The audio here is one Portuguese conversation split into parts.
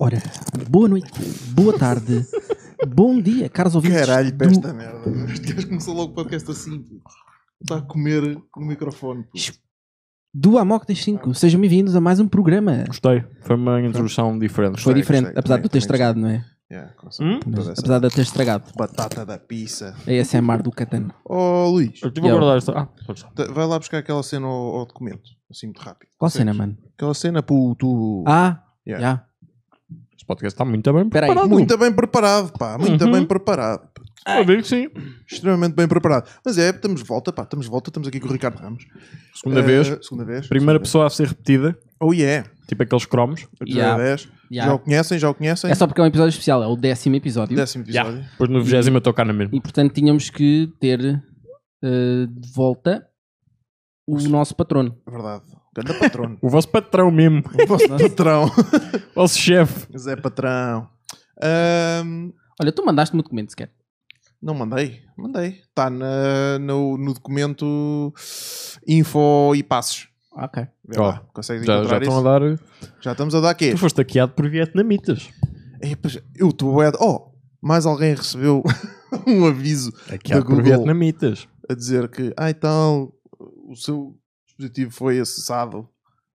Ora, boa noite, boa tarde, bom dia, caros ouvintes. Caralho, para esta merda. Este começou logo o podcast assim. Está a comer no microfone. Do Amok das 5, sejam bem-vindos a mais um programa. Gostei, foi uma introdução diferente. Foi diferente, gostei, apesar de eu ter também estragado, não é? Toda essa Apesar de eu ter estragado. batata da pizza. É ASMR do Catano. Oh, Luís, Eu tive a guardar esta. Pode ser. vai lá buscar aquela cena ao documento. Assim, muito rápido. Qual Consegues? cena, mano? Aquela cena para o tu... Já. Yeah. Este podcast está muito bem Espera aí. preparado. Muito bem preparado, pá. Muito bem preparado. Eu digo que sim. Extremamente bem preparado. Mas estamos de volta, pá. Estamos de volta. Estamos aqui com o Ricardo Ramos. Segunda vez. Segunda vez. Primeira Segunda pessoa a ser repetida. vez. Oh, yeah. Tipo aqueles cromos. A primeira vez. Yeah. Já o conhecem? Já o conhecem? É só porque é um episódio especial, é o 10º episódio. 10º episódio. Depois no 20º eu estou cá na mesma. E portanto tínhamos que ter de volta o nosso patrono. É verdade. Ganda patrono. O vosso patrão mesmo. O vosso patrão. O vosso chefe. Zé Patrão. Olha, tu mandaste-me o documento sequer. Não mandei. Está no documento info e passos. Ok. Vê lá. Consegues Já encontrar estão isso? a dar. Já estamos a dar quê? Tu foste hackeado por vietnamitas. Eu estou a... Oh, mais alguém recebeu um aviso da Hackeado por Google vietnamitas. a dizer que tal, o seu dispositivo foi acessado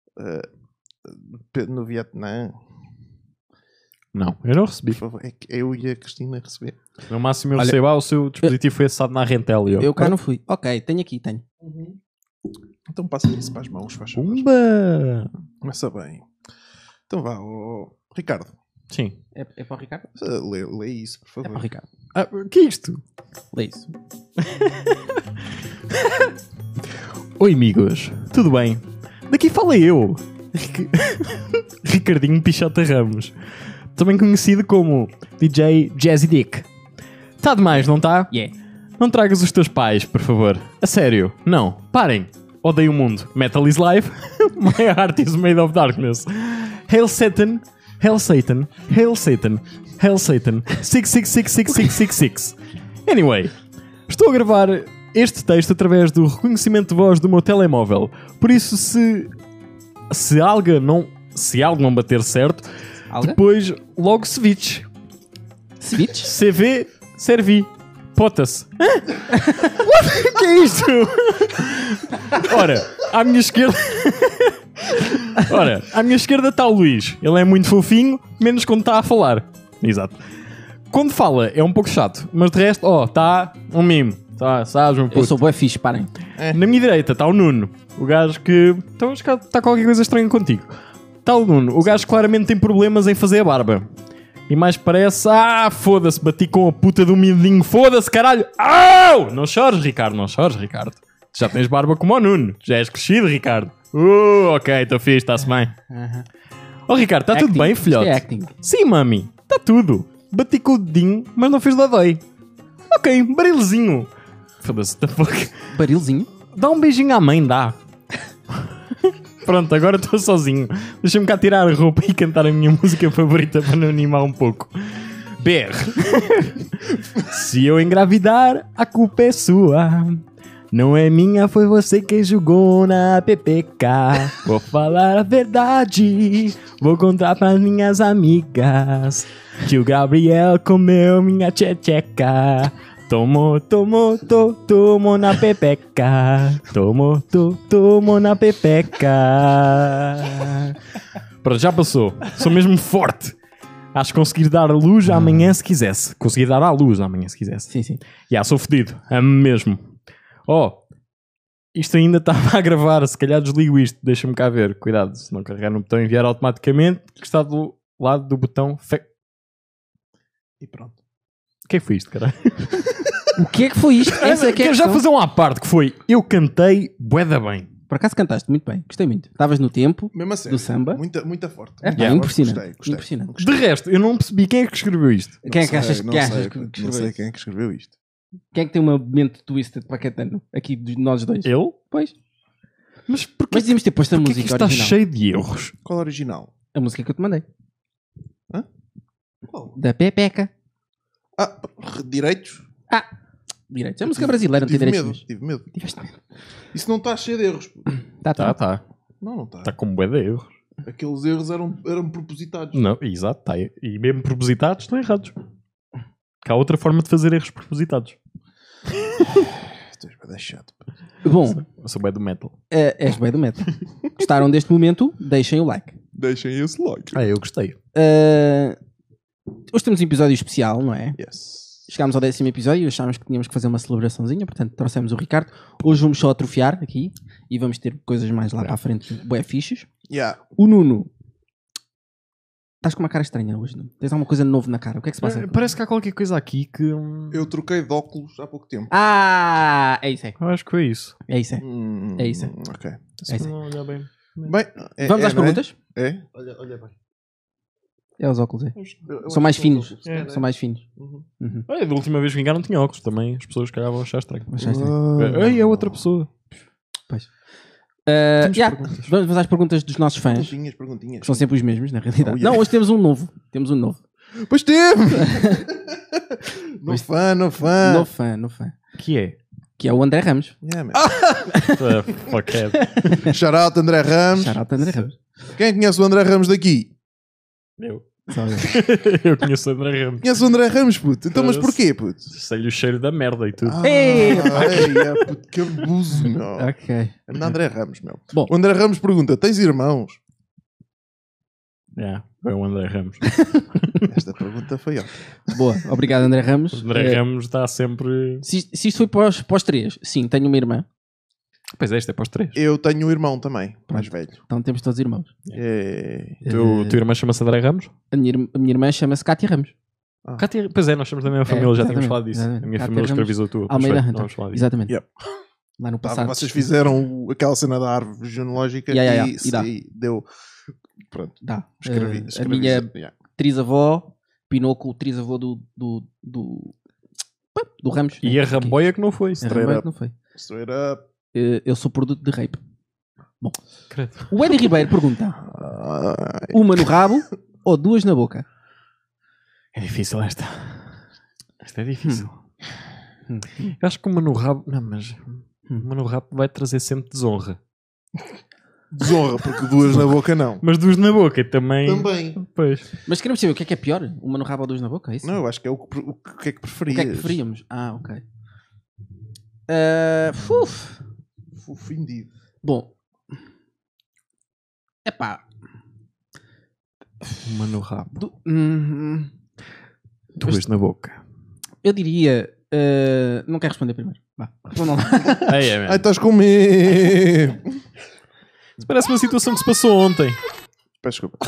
no Vietnã. Não, eu não recebi. Por favor, é que eu e a Cristina receber. No máximo eu Olha, recebo. O seu dispositivo foi acessado na Rentel. E Eu cá não fui. Ok, tenho aqui, tenho. Então passa isso para as mãos, faz favor. Pumba! Começa bem. Então vá, Ricardo, Sim. É para o Ricardo? lê isso, por É para o favor. Ricardo. Ah, que é isto? Lê isso. Oi amigos, tudo bem? Daqui fala eu, Ricardinho Pichota Ramos, também conhecido como DJ Jazzy Dick. Tá demais, não tá? Yeah. Não tragas os teus pais, por favor. A sério, não, parem. Odeio o mundo. Metal is life. My heart is made of darkness. Hail Satan, Hail Satan, Hail Satan, Hail Satan, 6666666. Anyway, estou a gravar este texto através do reconhecimento de voz do meu telemóvel. Por isso, se algo não bater certo, Alga? depois logo switch. Switch? CV, servi. Pota-se. O que é isto? Ora, à minha esquerda está o Luís. Ele é muito fofinho, menos quando está a falar. Exato. Quando fala é um pouco chato, mas de resto, está um mimo. Tá, sabes, um Eu sou bué fixe, parem. Na minha direita está o Nuno, o gajo que... Então, está qualquer coisa estranha contigo. Está o Nuno, o gajo que claramente tem problemas em fazer a barba. E mais parece... foda-se, bati com a puta do mindinho. Foda-se, caralho. Au! Não chores, Ricardo, não chores, Ricardo. Tu já tens barba como o Nuno. Já és crescido, Ricardo. Ok, estou fixe, está-se bem. Oh, Ricardo, está tudo bem, filhote? Isto é acting. Sim, mami, está tudo. Bati com o dedinho, mas não fiz dodói. Ok, barilzinho. Foda-se, the fuck. Barilzinho? Dá um beijinho à mãe, dá. Pronto, agora estou sozinho. Deixa-me cá tirar a roupa e cantar a minha música favorita para não animar um pouco. BR. Se eu engravidar, a culpa é sua. Não é minha, foi você quem jogou na PPK. Vou falar a verdade, vou contar pras minhas amigas que o Gabriel comeu minha tchecheca. Tomou na pepeca. Tomou na pepeca. Pronto, já passou. Sou mesmo forte. Acho que conseguir dar a luz amanhã se quisesse. Conseguir dar à luz amanhã se quisesse. Sim, sim. Já, sou fedido. Amo mesmo. Isto ainda estava a gravar. Se calhar desligo isto. Deixa-me cá ver. Cuidado, se não carregar no botão enviar automaticamente, que está do lado do botão E pronto. O que é que foi isto, caralho? O que é que foi isto? Essa é que é a Quero já questão. fazer um à parte, que foi... Eu cantei bué da bem. Por acaso cantaste muito bem. Gostei muito. Estavas no tempo Mesmo a sério. do samba. Muito forte. É, Muito forte. impressionante. Gostei. Impressionante. De resto, eu não percebi quem é que escreveu isto. Quem é que achas Não que sei, escreveu Não sei isto? quem é que escreveu isto. Quem é que tem uma mente twisted para Catano? Aqui de nós dois. Eu? Pois. Mas porquê, Mas devíamos ter posto a porquê que música isto está original. cheio de erros? Qual é o original? A música que eu te mandei. Qual? Da Pepeca. Direitos? Direitos. É música brasileira, não tem direitos. Tive medo. Tiveste medo. Isso não está cheio de erros. Tá. Tá. Não está. Está com bué de erros. Aqueles erros eram propositados. Não, exato, tá aí. E mesmo propositados estão errados. Que há outra forma de fazer erros propositados. Estás bem chato. Bom, Eu sou bem do metal. és bem do metal. Gostaram deste momento? Deixem o like. Deixem esse like. Ah, eu gostei. Hoje temos um episódio especial, não é? Yes. Chegámos ao 10º episódio e achámos que tínhamos que fazer uma celebraçãozinha, portanto trouxemos o Ricardo. Hoje vamos só atrofiar aqui e vamos ter coisas mais lá para a frente, bué fichas. Yeah. O Nuno. Estás com uma cara estranha hoje, Nuno. Tens alguma coisa novo na cara. O que é que se passa? Parece que há qualquer coisa aqui que... Eu troquei de óculos há pouco tempo. Ah, é isso, é. Eu acho que foi isso. É isso, é. É isso. Ok. É isso. Não olhar bem. Bem, Vamos às não é? perguntas? É? Olha bem. É os óculos, é. Eu São mais acho que finos. óculos, se calhar. São mais finos. Uhum. Olha, da última vez que vingaram não tinha óculos também. As pessoas calhavam achar estranho. Mas já está. Ei, é outra pessoa. Pois. Temos Yeah, perguntas. vamos às perguntas dos nossos fãs. Perguntinhas. Que são sempre os mesmos, na realidade. Oh, yeah. Não, hoje temos um novo. Temos um novo. Pois teve! No fã. Novo fã. Que é? Que é o André Ramos. Yeah, man. Fuckhead. Shout out André Ramos. Shout out André Ramos. Quem conhece o André Ramos daqui? Eu. Só eu. Eu conheço o André Ramos. Conhece o André Ramos, puto? Então, mas porquê, puto? Sei-lhe o cheiro da merda e tudo. Ei, Puto, que abuso, meu. Ok. Anda André Ramos, meu. Bom. O André Ramos pergunta, tens irmãos? É o André Ramos. Esta pergunta foi ótima. Boa. Obrigado, André Ramos. O André Ramos está sempre... Se isto foi para os três, sim, tenho uma irmã. Pois é, isto é para os três. Eu tenho um irmão também, mais velho. Então temos todos irmãos. É... Tua irmã chama-se André Ramos? A minha irmã chama-se Cátia Ramos. Cátia, pois é, nós somos da mesma família, já tínhamos exatamente, falado disso. exatamente. A minha Cátia família Ramos, escravizou a tua. Almeida Não Hunter. vamos falar disso. Exatamente. Yep. Lá no Tá, passado. vocês fizeram aquela cena da árvore genealógica Yeah, e e dá. deu... Pronto, Dá. escravi. A minha trisavó pinou com o trisavô do Ramos. E a ramboia que não foi. A Straight Ramboia up. que não foi. Straight up. Eu sou produto de rape. Bom. Credo. O Eddie Ribeiro pergunta: Ai. uma no rabo ou duas na boca? É difícil esta. Esta é difícil. Eu acho que uma no rabo... Não, mas... Uma no rabo vai trazer sempre desonra. Desonra, porque duas na boca não. Mas duas na boca também... Também. Pois. Mas queremos saber o que é pior? Uma no rabo ou duas na boca? É isso? Não, eu acho que é o que é que O preferias. que é que preferíamos? Ah, ok. Ofendido. Bom. Epá. Uma no rabo. Du- Duas na boca. eu diria. Não quero responder primeiro. Vá. Respondam lá. Ai, estás com medo. Isso parece uma situação que se passou ontem. Peço desculpa.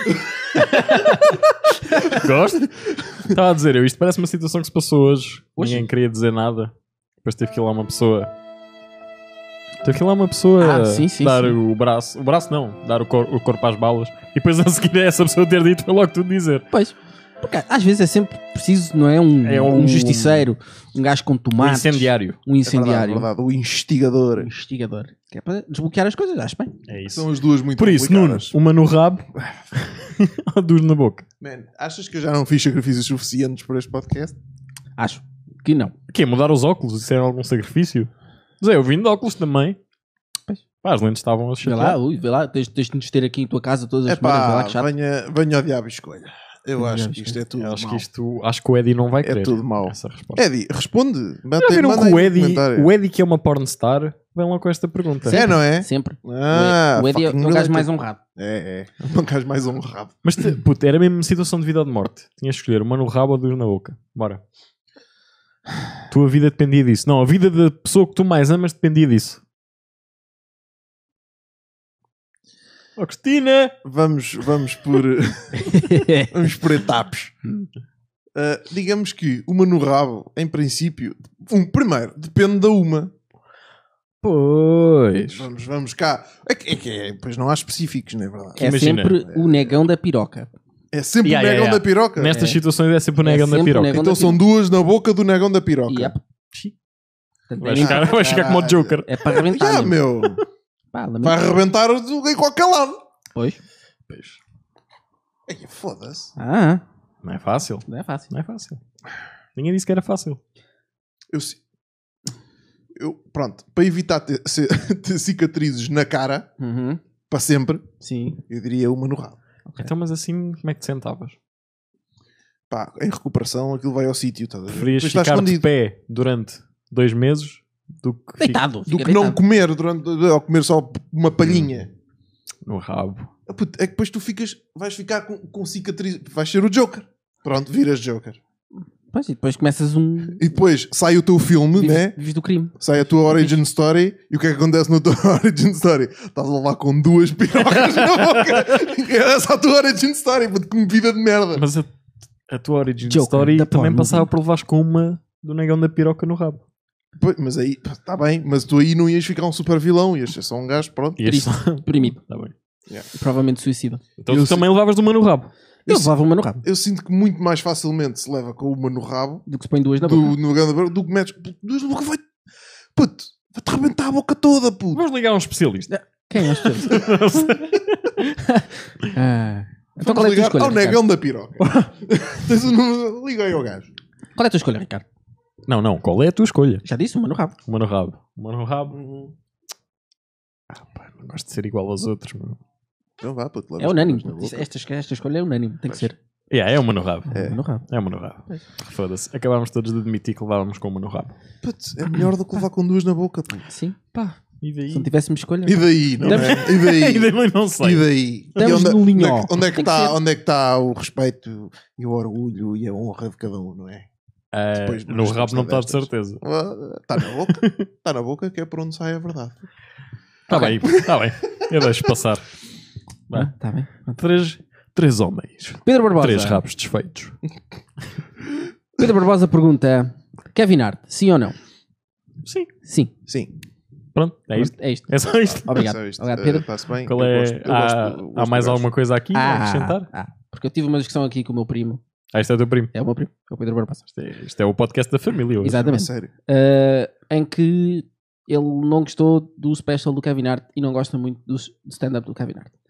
Gosto? Estava a dizer eu, isto parece uma situação que se passou hoje. Hoje? Ninguém queria dizer nada. Depois teve que ir lá uma pessoa. Teve que ir lá uma pessoa sim, dar sim. o braço. O braço não, dar o corpo às balas. E depois a seguir essa pessoa ter dito foi logo tudo dizer. Pois. Porque às vezes é sempre preciso, não é? Um justiceiro, um gajo com Um tomates. incendiário. Um incendiário. É verdade. O instigador. Um investigador. Que é para desbloquear as coisas, acho bem. É isso. São as duas muito Por isso, Nuno, complicadas. uma no rabo ou duas na boca. Man, achas que eu já não fiz sacrifícios suficientes por este podcast? Acho que não. O quê? Mudar os óculos? Isso é algum sacrifício? Mas eu vim de óculos também. Pois. Pá, as lentes estavam a Vê lá, chatear. vê lá. Tens de nos ter aqui em tua casa todas É as semanas. Vê lá pá, que chato. venha ao diabo e escolha. Eu Venha acho ao que isto é tudo Eu acho mau. acho que o Eddie não vai querer. tudo mau. Essa resposta. Eddie, responde. Já viram que manda aí o no Eddie, comentário. o Eddie que é uma pornstar, vem lá com esta pergunta. É, não é? Sempre. Ah, o Eddie é fucking um gajo related. mais honrado. É. Um gajo mais honrado. Mas, puto, era mesmo situação de vida ou de morte. Tinhas de escolher uma no rabo ou duas na boca. Bora. Tua vida dependia disso. Não, a vida da pessoa que tu mais amas dependia disso. Oh, Cristina! Vamos por... vamos por etapas. Digamos que uma no rabo, em princípio... primeiro, depende da uma. Pois. Vamos cá. Pois não há específicos, não é verdade? É Imagina. sempre o negão da piroca. É sempre Yeah, o negão yeah. da piroca. Nestas situações é sempre o negão da sempre o piroca. negão Então da são duas na boca do negão da piroca. Yep. Portanto, Vai ficar como o Joker. É para arrebentar. Já, mesmo. meu. Pá, lamento. Vai arrebentar em qualquer lado. Pois. Ai, foda-se. Não é fácil. Não é fácil. Não é fácil. Ninguém disse que era fácil. Pronto, para evitar ter cicatrizes na cara, Uhum. para sempre, Sim. eu diria uma no rabo. Então, mas assim, como é que te sentavas? Pá, em recuperação aquilo vai ao sítio. Tá? Preferias Depois está ficar de escondido. pé durante 2 meses do que Deitado. Do fica que não deitado. comer ou comer só uma palhinha. no rabo? Puto, é que depois tu vais ficar com cicatriz. Vais ser o Joker. Pronto, viras Joker. Pois, e depois começas um... E depois sai o teu filme, né? Vives do crime. Sai a tua origin story. E o que é que acontece na tua origin story? Estás a levar com 2 pirocas na boca. Essa é a tua origin story. Puto, com vida de merda. Mas a tua origin Joker, story da também porn passava movie. por levares com uma do negão da piroca no rabo. Pois, mas aí, está bem. Mas tu aí não ias ficar um super vilão. Ias ser só um gajo, pronto. E este... Deprimido. Tá bem. Provavelmente suicida. Então Eu tu também levavas de uma no rabo. Eu levava uma no rabo. Eu sinto que muito mais facilmente se leva com uma no rabo Do que se põe 2 na boca. do que metes. Duas na boca vai. Puto, vai-te arrebentar a boca toda, puto. Vamos ligar a um especialista. Quem é este? Então qual é a tua ligar escolha, ao Ricardo? negão da piroca. Tens o número. Liga aí ao gajo. Qual é a tua escolha, Ricardo? Não. Qual é a tua escolha? Já disse, uma no rabo. Uma no rabo. Uma no rabo. Pá, não gosto de ser igual aos outros, meu. Então vá, puto. leva É as unânime. coisas na boca. Esta escolha é unânime. Tem que ser. É uma no rabo. Uma no rabo. É uma no rabo. Foda-se. Acabámos todos de admitir que levávamos com uma no rabo. Puto, é melhor do que levar com 2 na boca, puto. Sim. Pá, e daí? Se não tivéssemos escolha. E daí, não é? E daí? E daí não sei. E daí? Estamos E no linhó. onde é que Tem que está ser. onde é que está o respeito e o orgulho e a honra de cada um, não é? Depois, no numa rabo não está de destas. certeza. Está na boca. Está na boca que é por onde sai a verdade. Está bem. Eu deixo passar. Vá. Tá bem. Três homens. Pedro Barbosa. 3 rabos desfeitos. Pedro Barbosa pergunta: Kevin Hart, sim ou não? Sim. Sim. Sim. Pronto, é isto. É isto. É só isto. Obrigado. Só isto. Obrigado, Pedro. Está-se bem. Qual Eu é? gosto- eu gosto Há mais do gajo. alguma coisa aqui a acrescentar? Porque eu tive uma discussão aqui com o meu primo. Este é o teu primo. É o meu primo. É o Pedro Barbosa. Isto é o podcast da família hoje. A Exatamente. sério. Em que ele não gostou do special do Kevin Hart e não gosta muito do stand-up do Kevin Hart.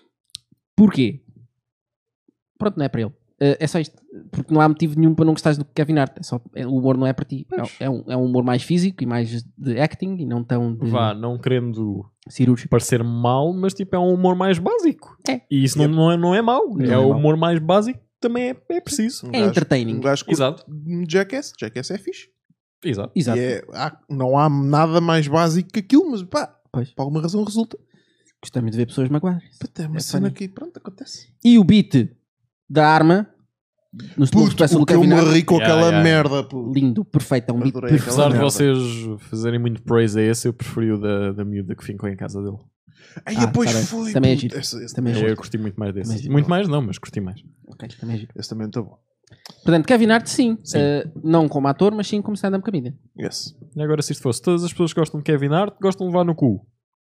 Porquê? Pronto, não é para ele. É só isto. Porque não há motivo nenhum para não gostares do Kevin Hart. O humor não é para ti. É um humor mais físico e mais de acting e não tão de Vá, não querendo cirúrgico. parecer mal, mas tipo é um humor mais básico. É. E isso não é mau. Não é é o mau. humor mais básico também é preciso. É entertaining. Um gajo curte Exato. Jackass. Jackass é fixe. Exato. Exato. E não há nada mais básico que aquilo, mas pá, Pois. por alguma razão resulta. Gostamos de ver pessoas magoadas. Puta, é uma É cena funny. que, pronto, acontece. E o beat da arma no Puto, special o do que eu Kevin me Hart. ri com Yeah, aquela yeah. merda, pô. Lindo, perfeito. É um beat Adorei perfeito. Apesar de merda. vocês fazerem muito praise a esse, eu preferi o da miúda que ficou em casa dele. Aí Ah, depois tá bem. foi. Também é puto. giro. Esse Também é também giro. Eu curti muito mais Também é desse. giro. Muito mais não, mas curti mais. Ok, também é giro. Esse também está bom. Portanto, Kevin Hart, sim. Sim. Não como ator, mas sim como stand-up comedian. Yes. E agora se isto fosse, todas as pessoas que gostam de Kevin Hart gostam de levar no cu.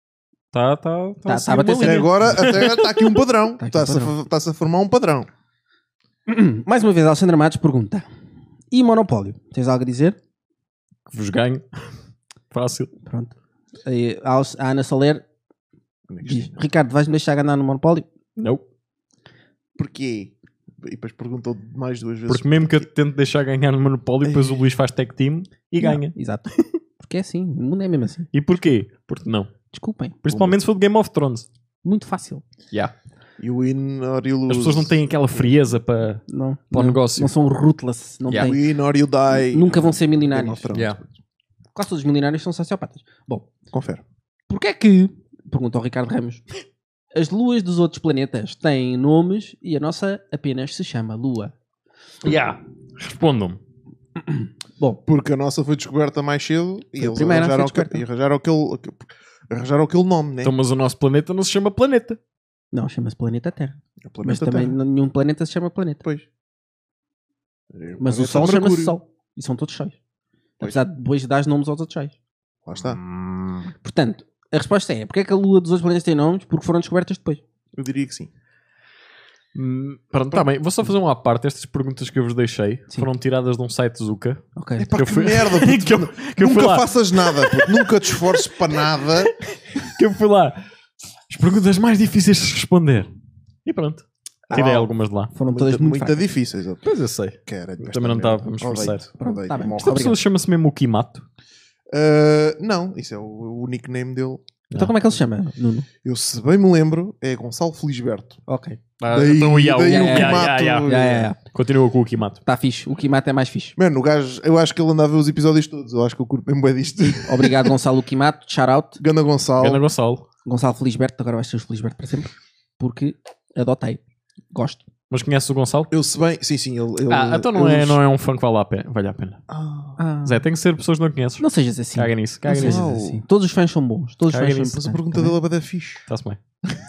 Tá Tá assim a bater uma certo. Até linha. agora, até está aqui um padrão. Tá aqui um padrão. Está-se a formar um padrão. Mais uma vez, Alexandre Matos pergunta: e Monopólio? Tens algo a dizer? Que vos ganho. Fácil. Pronto. Aí, a Ana Soler Onde é que diz: isto é? Ricardo, vais-me deixar ganhar no Monopólio? Não. Porquê? E depois perguntou mais 2 vezes. Porque mesmo que eu te tente deixar ganhar no Monopólio, depois o Luís faz tag team e ganha. Não, exato. Porque é assim. O mundo é mesmo assim. E porquê? Porque não. Desculpem. Principalmente se for de Game of Thrones. Muito fácil. Yeah. You win or you lose. As pessoas não têm aquela frieza para... Não, Para o não, negócio. Não são ruthless. Não Yeah. têm. You win or you die. Nunca vão ser Game milionários. of Thrones. Yeah. Quase todos os milionários são sociopatas. Bom, Confere. porquê é que, pergunta ao Ricardo Ramos, as luas dos outros planetas têm nomes e a nossa apenas se chama Lua? Yeah. Respondam-me. Bom, Porque a nossa foi descoberta mais cedo e Foi a eles primeira a ser arranjaram aquele nome, né? Então, mas o nosso planeta não se chama planeta. não, chama-se Planeta Terra. O Mas planeta também Terra. nenhum planeta se chama planeta. Depois. Mas o Sol chama-se Sol. E são todos sóis. Apesar de depois dar nomes aos outros sóis. Lá está. Portanto, a resposta é: porque é que a Lua dos outros planetas tem nomes? Porque foram descobertas depois. Eu diria que sim. Pronto, tá bem. Vou só fazer uma à parte. Estas perguntas que eu vos deixei Sim. foram tiradas de um site Zuka. Ok. Epá, Que eu que fui- merda, puto. que eu fui Nunca lá. faças nada, puto. Nunca te esforces para nada. Que eu fui lá. As perguntas mais difíceis de responder. E pronto. Tirei Uau. algumas de lá. Foram todas muito Muito fracas. difíceis. ó. Pois eu sei. Caralho, Também não esta merda. estávamos a esforçar. Odeio-te, Pronto, odeio-te, tá bem. morro. Esta pessoa chama-se mesmo o Kimato. Não, isso é o nickname dele. Então como é que ele se chama, Nuno? Eu, se bem me lembro, é Gonçalo Felisberto. Ok. Daí então, o Kimato. Continua com o Kimato. Está fixe. O Kimato é mais fixe. Mano, o gajo, eu acho que ele anda a ver os episódios todos. Eu acho que eu curto bem bué disto. Obrigado, Gonçalo Kimato. Shout out. Ganda Gonçalo. Ganda Gonçalo. Gonçalo Felisberto. Agora vais ser o Felisberto para sempre. Porque adotei. Gosto. Mas conheces o Gonçalo? Eu se bem... Sim, ele... Então não é um fã que vale a pena. Ah, Zé, tem que ser pessoas que não conheces. não sejas assim. Caga nisso, Não caga sejas nisso. assim. Todos os fãs são bons. Todos os Caga fãs são nisso. Mas a importantes, pergunta tá dele é bem fixe. Está-se bem.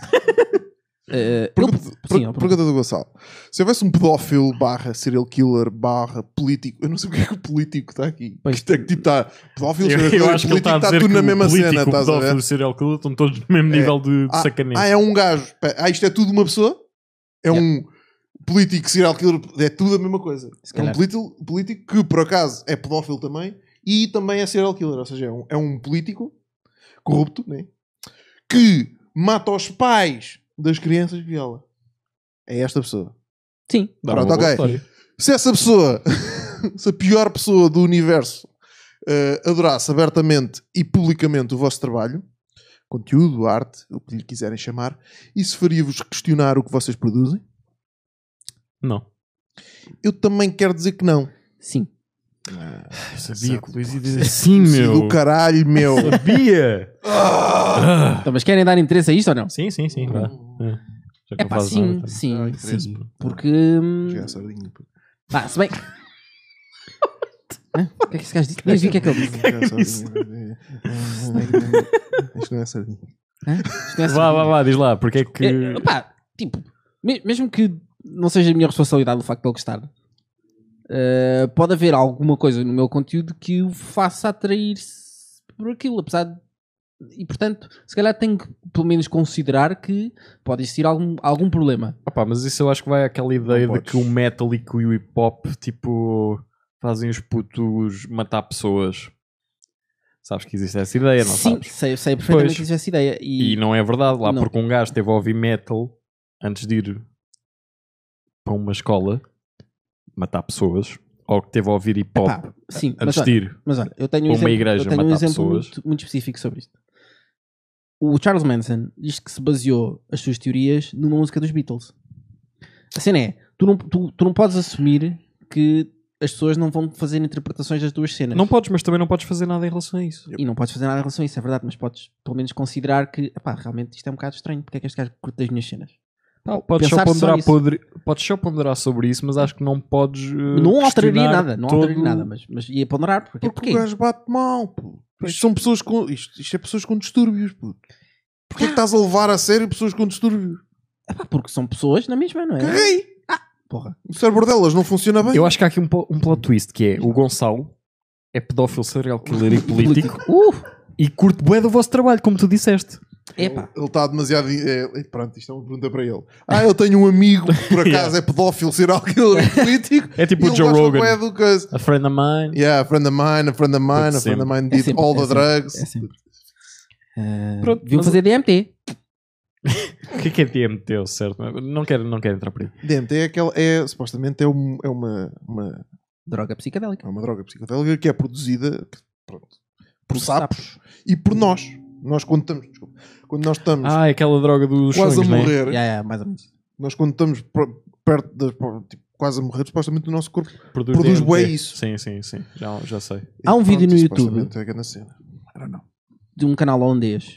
Pergunta do Gonçalo. Se houvesse um pedófilo / serial killer / político, eu não sei porque é que o político está aqui. Pois. Isto é que tipo está pedófilo, serial Eu killer, acho que ele político, está a está dizer tudo que na mesma o político, cena, o estás a pedófilo e ver? o serial killer estão todos no mesmo nível de sacaneio. É um gajo. Isto é tudo uma pessoa? É um político, serial killer, é tudo a mesma coisa. Se É um calhar. político que por acaso é pedófilo também e também é serial killer, ou seja, é um político corrupto, né? Que mata os pais das crianças que viola. É esta pessoa. Sim. Dá Pronto, uma boa ok. história. Se essa pessoa, se a pior pessoa do universo adorasse abertamente e publicamente o vosso trabalho, conteúdo, arte, o que lhe quiserem chamar, isso faria-vos questionar o que vocês produzem? Não. Eu também quero dizer que não. Sim. Eu sabia que o Luís ia dizer sim, Filho meu. do caralho, meu. Sabia. Então, mas querem dar interesse a isto ou não? Sim. Vá. Já que É não pá, fazes sim, nada, tá. sim, interesse, sim. pô. Porque... Já é sardinha, pô. Pá, se bem... Hã? O que é que esse gajo disse? Nem vi o que é que ele disse. Já é sardinha. Isto não é sardinha. Hã? Isto não é Vá, diz lá, porque é que... Pá, tipo, mesmo que não seja a minha responsabilidade o facto de ele gostar, pode haver alguma coisa no meu conteúdo que o faça atrair-se por aquilo, apesar de... E portanto, se calhar tenho que pelo menos considerar que pode existir algum problema. Opa, mas isso eu acho que vai àquela ideia de podes. que o metal e que o hip hop, tipo, fazem os putos matar pessoas. Sabes que existe essa ideia, não Sim, sabes? sei perfeitamente Pois. que existe essa ideia. E não é verdade lá, Não. porque um gajo esteve a ouvir metal antes de ir para uma escola matar pessoas, ou que esteve a ouvir hip hop Epá, sim, antes de ir. mas olha, eu tenho um Uma exemplo, igreja eu tenho um matar exemplo pessoas. muito específico sobre isto. O Charles Manson diz que se baseou as suas teorias numa música dos Beatles. A cena é, tu não podes assumir que as pessoas não vão fazer interpretações das duas cenas. Não podes, mas também não podes fazer nada em relação a isso. E não podes fazer nada em relação a isso, é verdade, mas podes pelo menos considerar que, epá, realmente isto é um bocado estranho, porque é que este gajo curte das minhas cenas? Podes Pensar só nisso. podes só ponderar sobre isso, mas acho que não podes. Não alteraria questionar nada, todo- mas ia ponderar, porque Porque o gajo bate mal, pô. Isto são pessoas com... Isto é pessoas com distúrbios, pô. Porquê é que estás a levar a sério pessoas com distúrbios? Epá, porque são pessoas na mesma, não é? Caguei! Porra. O cérebro delas não funciona bem. Eu acho que há aqui um plot twist que é o Gonçalo é pedófilo, serial killer e político e curte bué do vosso trabalho, como tu disseste. Epá. Ele está demasiado... pronto, isto é uma pergunta para ele. Eu tenho um amigo que por acaso é pedófilo, serial killer e político. É tipo e o ele Joe gosta Rogan. bué do coisa. A friend of mine. Yeah, a friend of mine, a friend of mine, a friend of mine did sempre, all the sempre, drugs. É sempre. Pronto, Deviam mas- fazer DMT. O que é DMT, certo? Não quero entrar por aí. DMT é aquela... supostamente é uma Droga psicadélica. É uma droga psicodélica que é produzida pronto, por sapos e por nós. Nós quando nós estamos É aquela droga dos quase sonhos, a né? morrer, Mais ou menos. nós quando estamos perto das tipo, quase a morrer, supostamente o nosso corpo Produz produz DMT. bué isso. Sim. Já sei. Há um vídeo no YouTube. Supostamente é grande cena. I don't know. De um canal holandês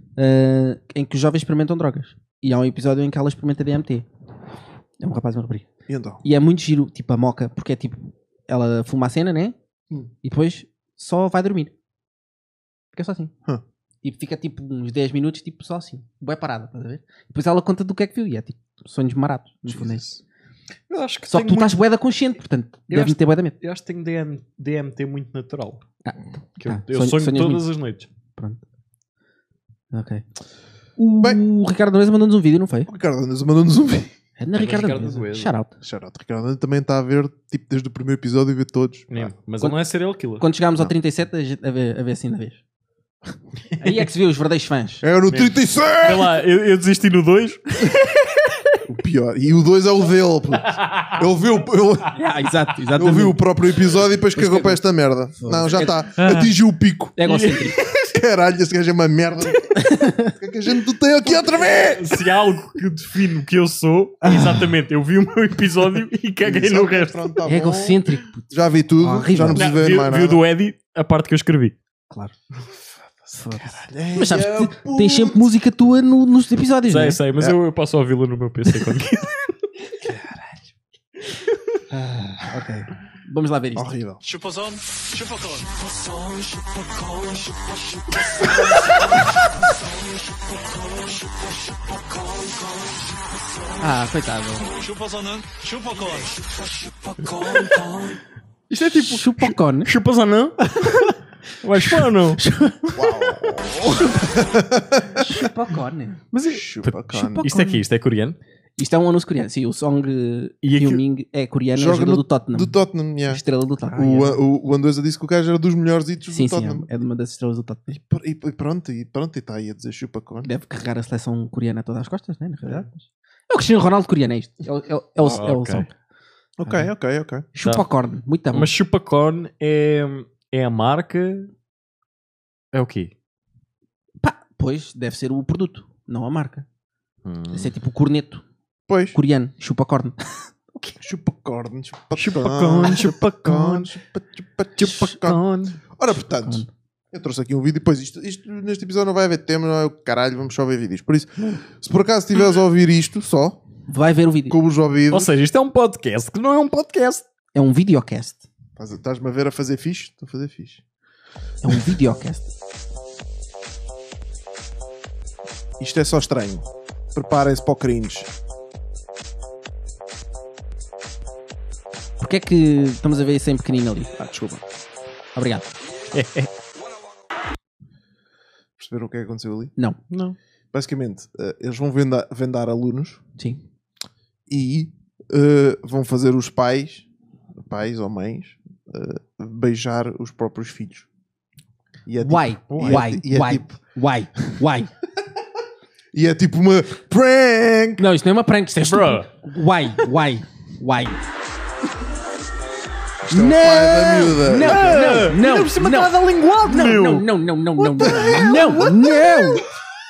em que os jovens experimentam drogas. E há um episódio em que ela experimenta DMT. É um rapaz e uma rapariga. E então? E é muito giro, tipo a moca, porque é tipo, ela fuma a cena, né? E depois só vai dormir. Fica só assim. E fica tipo uns 10 minutos, tipo só assim. Bué parada, estás a ver? Depois ela conta do que é que viu e é tipo sonhos maratos. No fundo é isso. Eu acho que Só que tu estás bué da consciente, portanto, deves ter bué da mente. Eu acho que tenho DMT muito natural. Que eu sonho- sonho sonhas todas muito. as noites. Pronto. Ok. O Bem- Ricardo Nunes mandou-nos um vídeo, não foi? O Ricardo Andes mandou-nos um vídeo. É na Ricardo Ricardo Nunes. Nunes. Shout out. Shout out. Ricardo Andes também está a ver tipo, desde o primeiro episódio e vê todos. Mas Quando- ele não é serial killer. Quando chegámos ao 37, a ver assim na vez. Aí é que se vê os verdadeiros fãs. É no 37! Sei lá, eu desisti no 2. O pior. E o 2 é o dele. Puto. Ele viu... Exato, Ele viu o próprio episódio e depois cagou para esta merda. Não, já está. Atingiu o pico. Egocêntrico. Caralho, este gajo é uma merda. O que é que a gente tem aqui outra vez? Se há algo que define o que eu sou, é exatamente, eu vi o meu episódio e caguei no resto. Pronto, tá É bom. egocêntrico, puto. Já vi tudo, Horrível. já não preciso ver Vi mais o nada. do Eddie, a parte que eu escrevi. Claro. Ei, Mas sabes, é, tens sempre música tua nos episódios, não é? Sei, mas eu posso ouvi-la no meu PC quando quiser. Ok. Vamos lá ver isto. horrível. 슈퍼선 슈퍼콘 Coitado. 슈퍼선은 슈퍼콘 Isto é tipo, Chupacone. chupas ou não? Vai chupar ou não? Chupacone. Mas Chupacone. isto é aqui, isto é coreano? Isto é um anúncio coreano. Sim, o Song E aquilo- Heung-min é coreano, é Joga jogador no- do Tottenham. Do Tottenham, yeah. Estrela do Tottenham. O Andoisa disse que o gajo era dos melhores hits Sim, do sim, Tottenham. é de uma das estrelas do Tottenham. E pronto, e está aí a dizer chupacone. Deve carregar a seleção coreana todas as costas, né? Na realidade. É o Cristiano Ronaldo coreano, é isto. É o ok. Song. Ok. Chupacorn, muito bom. Mas chupacorn é a marca... É o quê? Pá, pois, deve ser o produto, não a marca. Esse é tipo o corneto Pois. coreano, chupacorn. Chupacorn. Chupacone, chupacone, Chupacone. Ora, portanto, eu trouxe aqui um vídeo. Depois, isto neste episódio não vai haver tema, não é o caralho, vamos só ver vídeos. Por isso, se por acaso estiveres a ouvir isto só, Vai ver o vídeo. com os ouvidos, Ou seja, isto é um podcast que não é um podcast. É um videocast. estás-me a ver a fazer fixe? Estou a fazer fixe. É um videocast. Isto é só estranho. Preparem-se para o cringe. Porquê é que estamos a ver isso em pequenino ali? Desculpa. Obrigado. Perceberam o que é que aconteceu ali? Não. Não. Basicamente, eles vão vendar alunos Sim. e vão fazer os pais ou mães, beijar os próprios filhos. E é tipo- Why? e é tipo- Why? E é tipo uma prank! Não, isto não é uma prank, isto é Bro. estúpido. Why? Isto é o pai da miúda. Não. Ainda por cima está a dar linguado, meu. Não.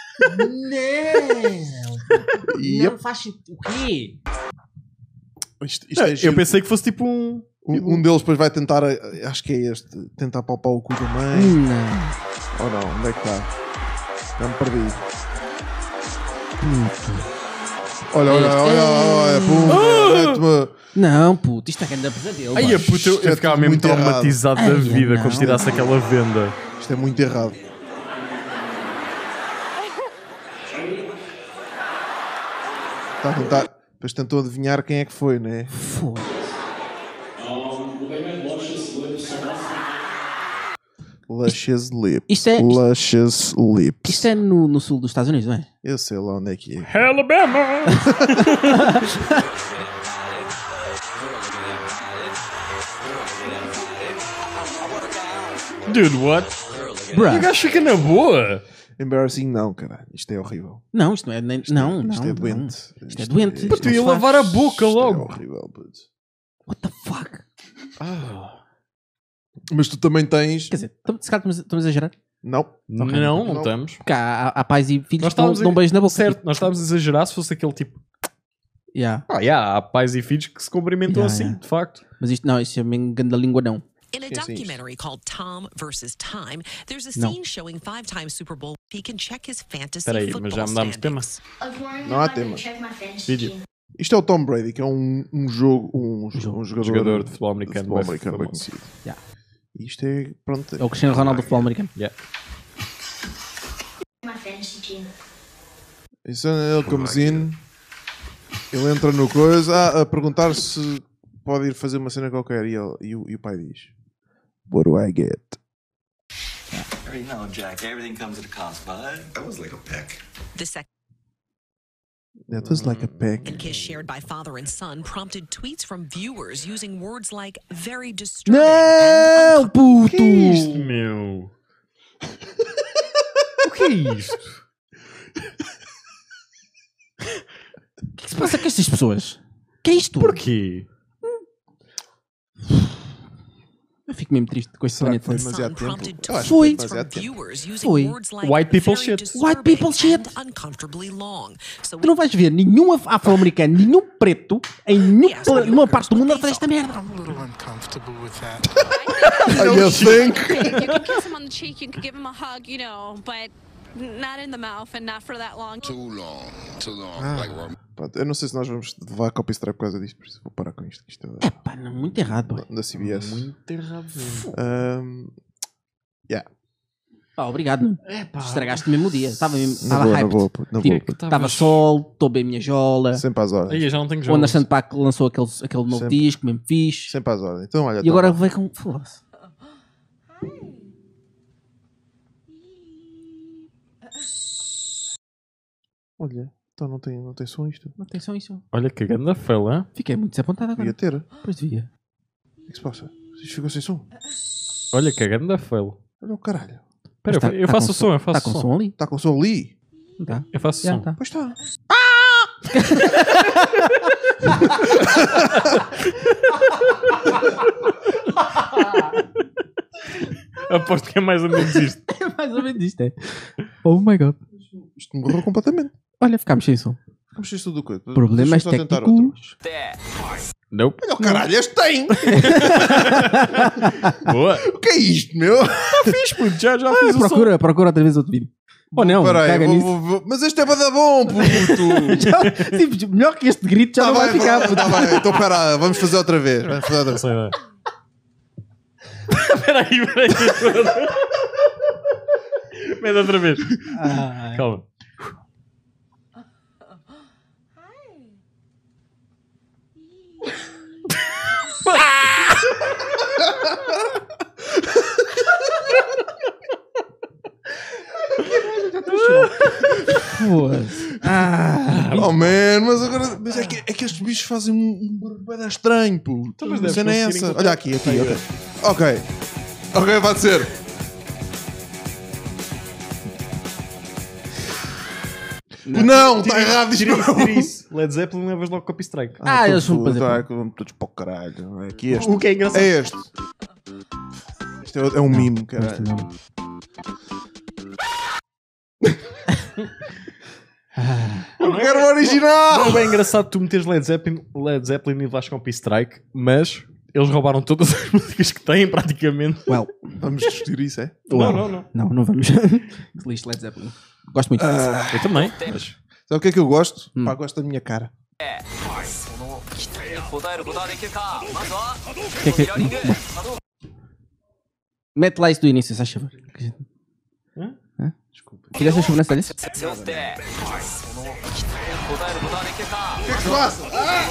Yep. Não faz sentido. O quê? Isto é Eu giro. pensei que fosse tipo um... Um deles depois vai tentar, acho que é este, tentar palpar o cu da mãe. Não. Ou não? Onde é que está? Já me perdi. Olha, pum, Não, puto, isto é grande pesadelo. Ai, mano. a puta, eu Isto é ficava tudo mesmo muito errado. traumatizado da Ai, vida não. quando tirasse aquela venda. isto é muito errado. Está a tentar. Depois tentou adivinhar quem é que foi, né? Foda-se. Luscious Lips. Isto é- Luscious Lips. Isto é no sul dos Estados Unidos, não é? Eu sei lá onde é que é. Alabama! Dude, what? Bruh. O gajo fica na boa. Embarrassing não, caralho. Isto é horrível. Não, isto não é nem. Não, Isto não. é doente. Não. Isto é doente. Pô, tu Não ia se lavar faz. a boca Isto logo. É horrível, puto. What the fuck? Mas tu também tens. Quer dizer, se calhar estamos a exagerar? Não. Não estamos. Porque há pais e filhos Nós que dão estávamos a- beijos na boca. Certo, nós estávamos a exagerar se fosse aquele tipo... Yeah. Há pais e filhos que se cumprimentam Yeah, assim, yeah. de facto. Mas isto não, isto é mesmo grande língua não. In a Yes, yes. documentary called Tom vs. Time, there's a No. scene showing 5-time Super Bowl. He can check his fantasy Espera aí, football mas já mudámos de tema. standings. Não há tema. Vídeo. Isto é o Tom Brady, que é um jogador de futebol americano. futebol bem americano bem famoso. conhecido. Yeah. Isto é. Pronto. É o Cristiano Ronaldo do futebol americano. Yeah. My fantasy team. Isso é ele comes in. Ele entra no coisa a perguntar se pode ir fazer uma cena qualquer. E o pai diz: What do I get? You know, Jack, everything comes at a cost, bud. That was like a peck. The second That was like a peck. kiss shared by father and son prompted tweets from viewers using words like very disturbing Não, puto! Que é isto, meu? O que é isto? O que se passa com estas pessoas? O que é isto? Porquê? Eu fico mesmo triste com este Será que planeta. foi The demasiado Sun tempo? prompted Eu acho que Foi. foi demasiado tempo. viewers using Foi. words like White people very shit. disturbing White people shit. and uncomfortably long. So Tu não vais ver nenhum afro-americano, nenhum preto em nenhuma parte do mundo a fazer esta merda. I'm a little uncomfortable with that. You think? You can kiss him on the cheek, you can give him a hug, you know, but not in the mouth and not for that long. Too long. Pronto, eu não sei se nós vamos levar copy strike por causa disto, por isso vou parar com isto. Isto é Pá, não, muito errado, boy. da CBS. Muito errado mesmo. Yeah. Pá, obrigado. Estragaste mesmo o dia. Estava Na hyped. boa, puto, na Tipo, boa, puto. estava sol, estou bem a minha jola. Sempre às ordens. Aí eu já não tenho O jogos. Anderson Paak lançou aquele novo Sempre. disco, mesmo fixe. Sempre às ordens. Então, olha, E agora veio com. Foda-se. olha, então não tem som isto. Atenção a isso. Olha que grande fela. Fiquei muito desapontado agora. Devia ter. Pois devia. O que se passa? Isto ficou sem som. Olha que grande fela. Olha o caralho. Espera, Mas tá- eu tá faço com o som, eu faço Está com o som som. ali? Está com som ali? Não tá? Eu faço o Já som. tá. Pois está. Aposto que é mais ou menos isto. É mais ou menos isto, é. Oh my god. Isto morreu completamente. Olha, ficámos sem som. Vamos ver isto do quê? Problemas Deixa-me só tentar outro. técnicos. Nope. Olha o caralho, este tem! Boa. O que é isto, meu? Fiz, puto. Já fiz o som. Procura outra vez outro vídeo. Ou não, Espera aí, caga nisso. Mas este é bada bom, puto! Tipo, melhor que este grito já Tá não vai bem, ficar. tá bem. Então espera, vamos fazer outra vez. Vamos fazer outra vez. Sei lá. Espera aí. Mede outra vez. Calma. Foda-se. Oh man, mas agora. Mas é que estes bichos fazem um barulho estranho, puto. Então, mas A deves cena é conseguir essa. encontrar. Olha aqui. Ok. Ok, pode ser. Não, está errado isto. Tira isso. Led Zeppelin levas logo copy strike. Eles vão fazer. Vamos todos para o caralho. É aqui este. O que é engraçado. É este. Isto é um mimo, cara. Eu quero o original! Não é bem engraçado tu meteres Led Zeppelin e levares copy strike, mas eles roubaram todas as músicas que têm praticamente. Well, Vamos discutir isso, é? Não. não vamos. Lixo Led Zeppelin. Gosto muito. Eu também. Mas... Sabe o que é que eu gosto? Pá, gosto da minha cara. Que é que... Mete lá isso do início, se faz favor. Hã? Desculpa. Fizeste as sobrancelhas? O que é que se passa?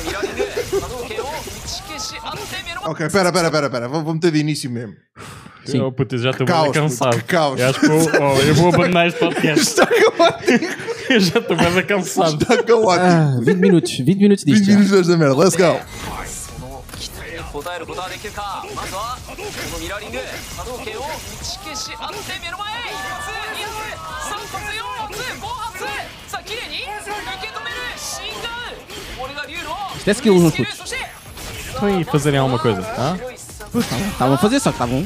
Ok, pera. Vou meter de início mesmo. Sim. Oh, puto, eu já estou Caos, bem cansado. puto, que caos. Eu acho que eu vou abandonar este podcast. Está caótico. Eu já estou bem cansado. Está caótico. 20 minutos. 20 minutos 20 disto já. minutos desta merda, let's go. Isto é skills nos putos. Estão aí a fazerem alguma coisa, tá? Estavam a fazer, só que estavam.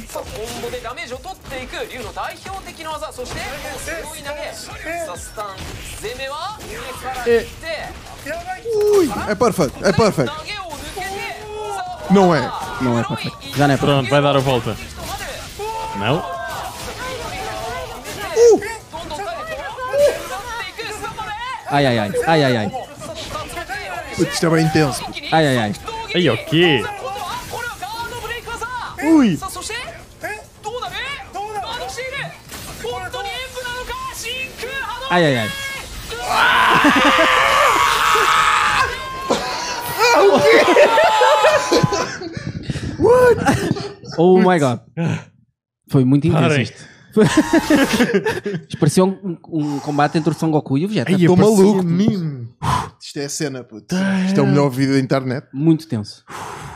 Ui, é perfeito. Não é. Não é perfeito. Já não é perfeito. Pronto, vai dar a volta. Não? Ai. Putz, isto é bem intenso. Ai. Aí, o quê? Ui! Ai. Oh my god. Foi muito intenso Parem. isto. Isto parecia um combate entre o Son Goku e o Vegeta. Estou parecia maluco. mimo. Isto é a cena, puto. Isto é o melhor vídeo da internet. Muito tenso.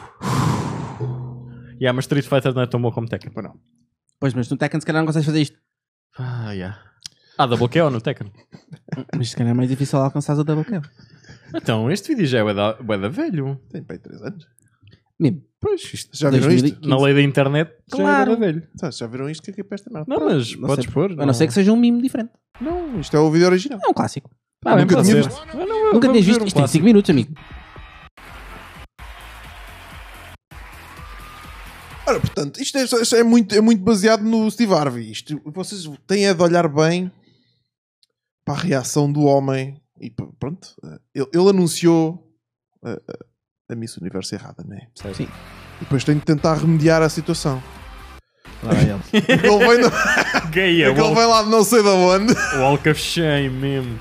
Mas Street Fighter não é tão bom como Tekken. Pá, não. Pois, mas no Tekken se calhar não consegues fazer isto. Double KO no Tekken. Mas se calhar é mais difícil alcançar o Double Kill. Então, este vídeo já é bué da velho. Tem para aí 3 anos. Mesmo. Pois, isto, Já viram isto? 2015. na lei da internet, já Claro. era velho. Já viram isto? O que é para esta merda? Não, mas Não podes sei, pôr. A não ser que seja um mime diferente. Não, isto é o vídeo original. É um clássico. Ah, bem, nunca pode tinha ser. visto. Nunca tinhas visto? Isto tem 5 minutos, amigo. Ora, portanto, isto é muito baseado no Steve Harvey. Isto, vocês têm de olhar bem para a reação do homem. E pronto, ele anunciou a Miss Universo errada, não é? Sim. E depois tem de tentar remediar a situação. Lá vai ele. Ele vem, Gay, ele vem lá de não sei de onde. Walk of Shame mesmo.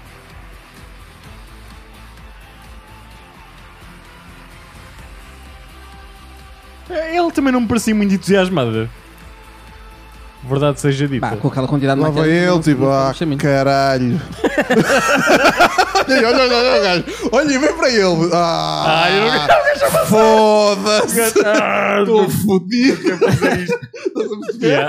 Ele também não me parecia muito entusiasmado. Verdade seja dita. Pá, com aquela quantidade de Lá maquete, vai ele, não- tipo, não ah, puxa muito. caralho. olha, gajo. Olha, vem para ele. Ah, eu não foda-se. Estou fodido. Estás a perceber? Yeah.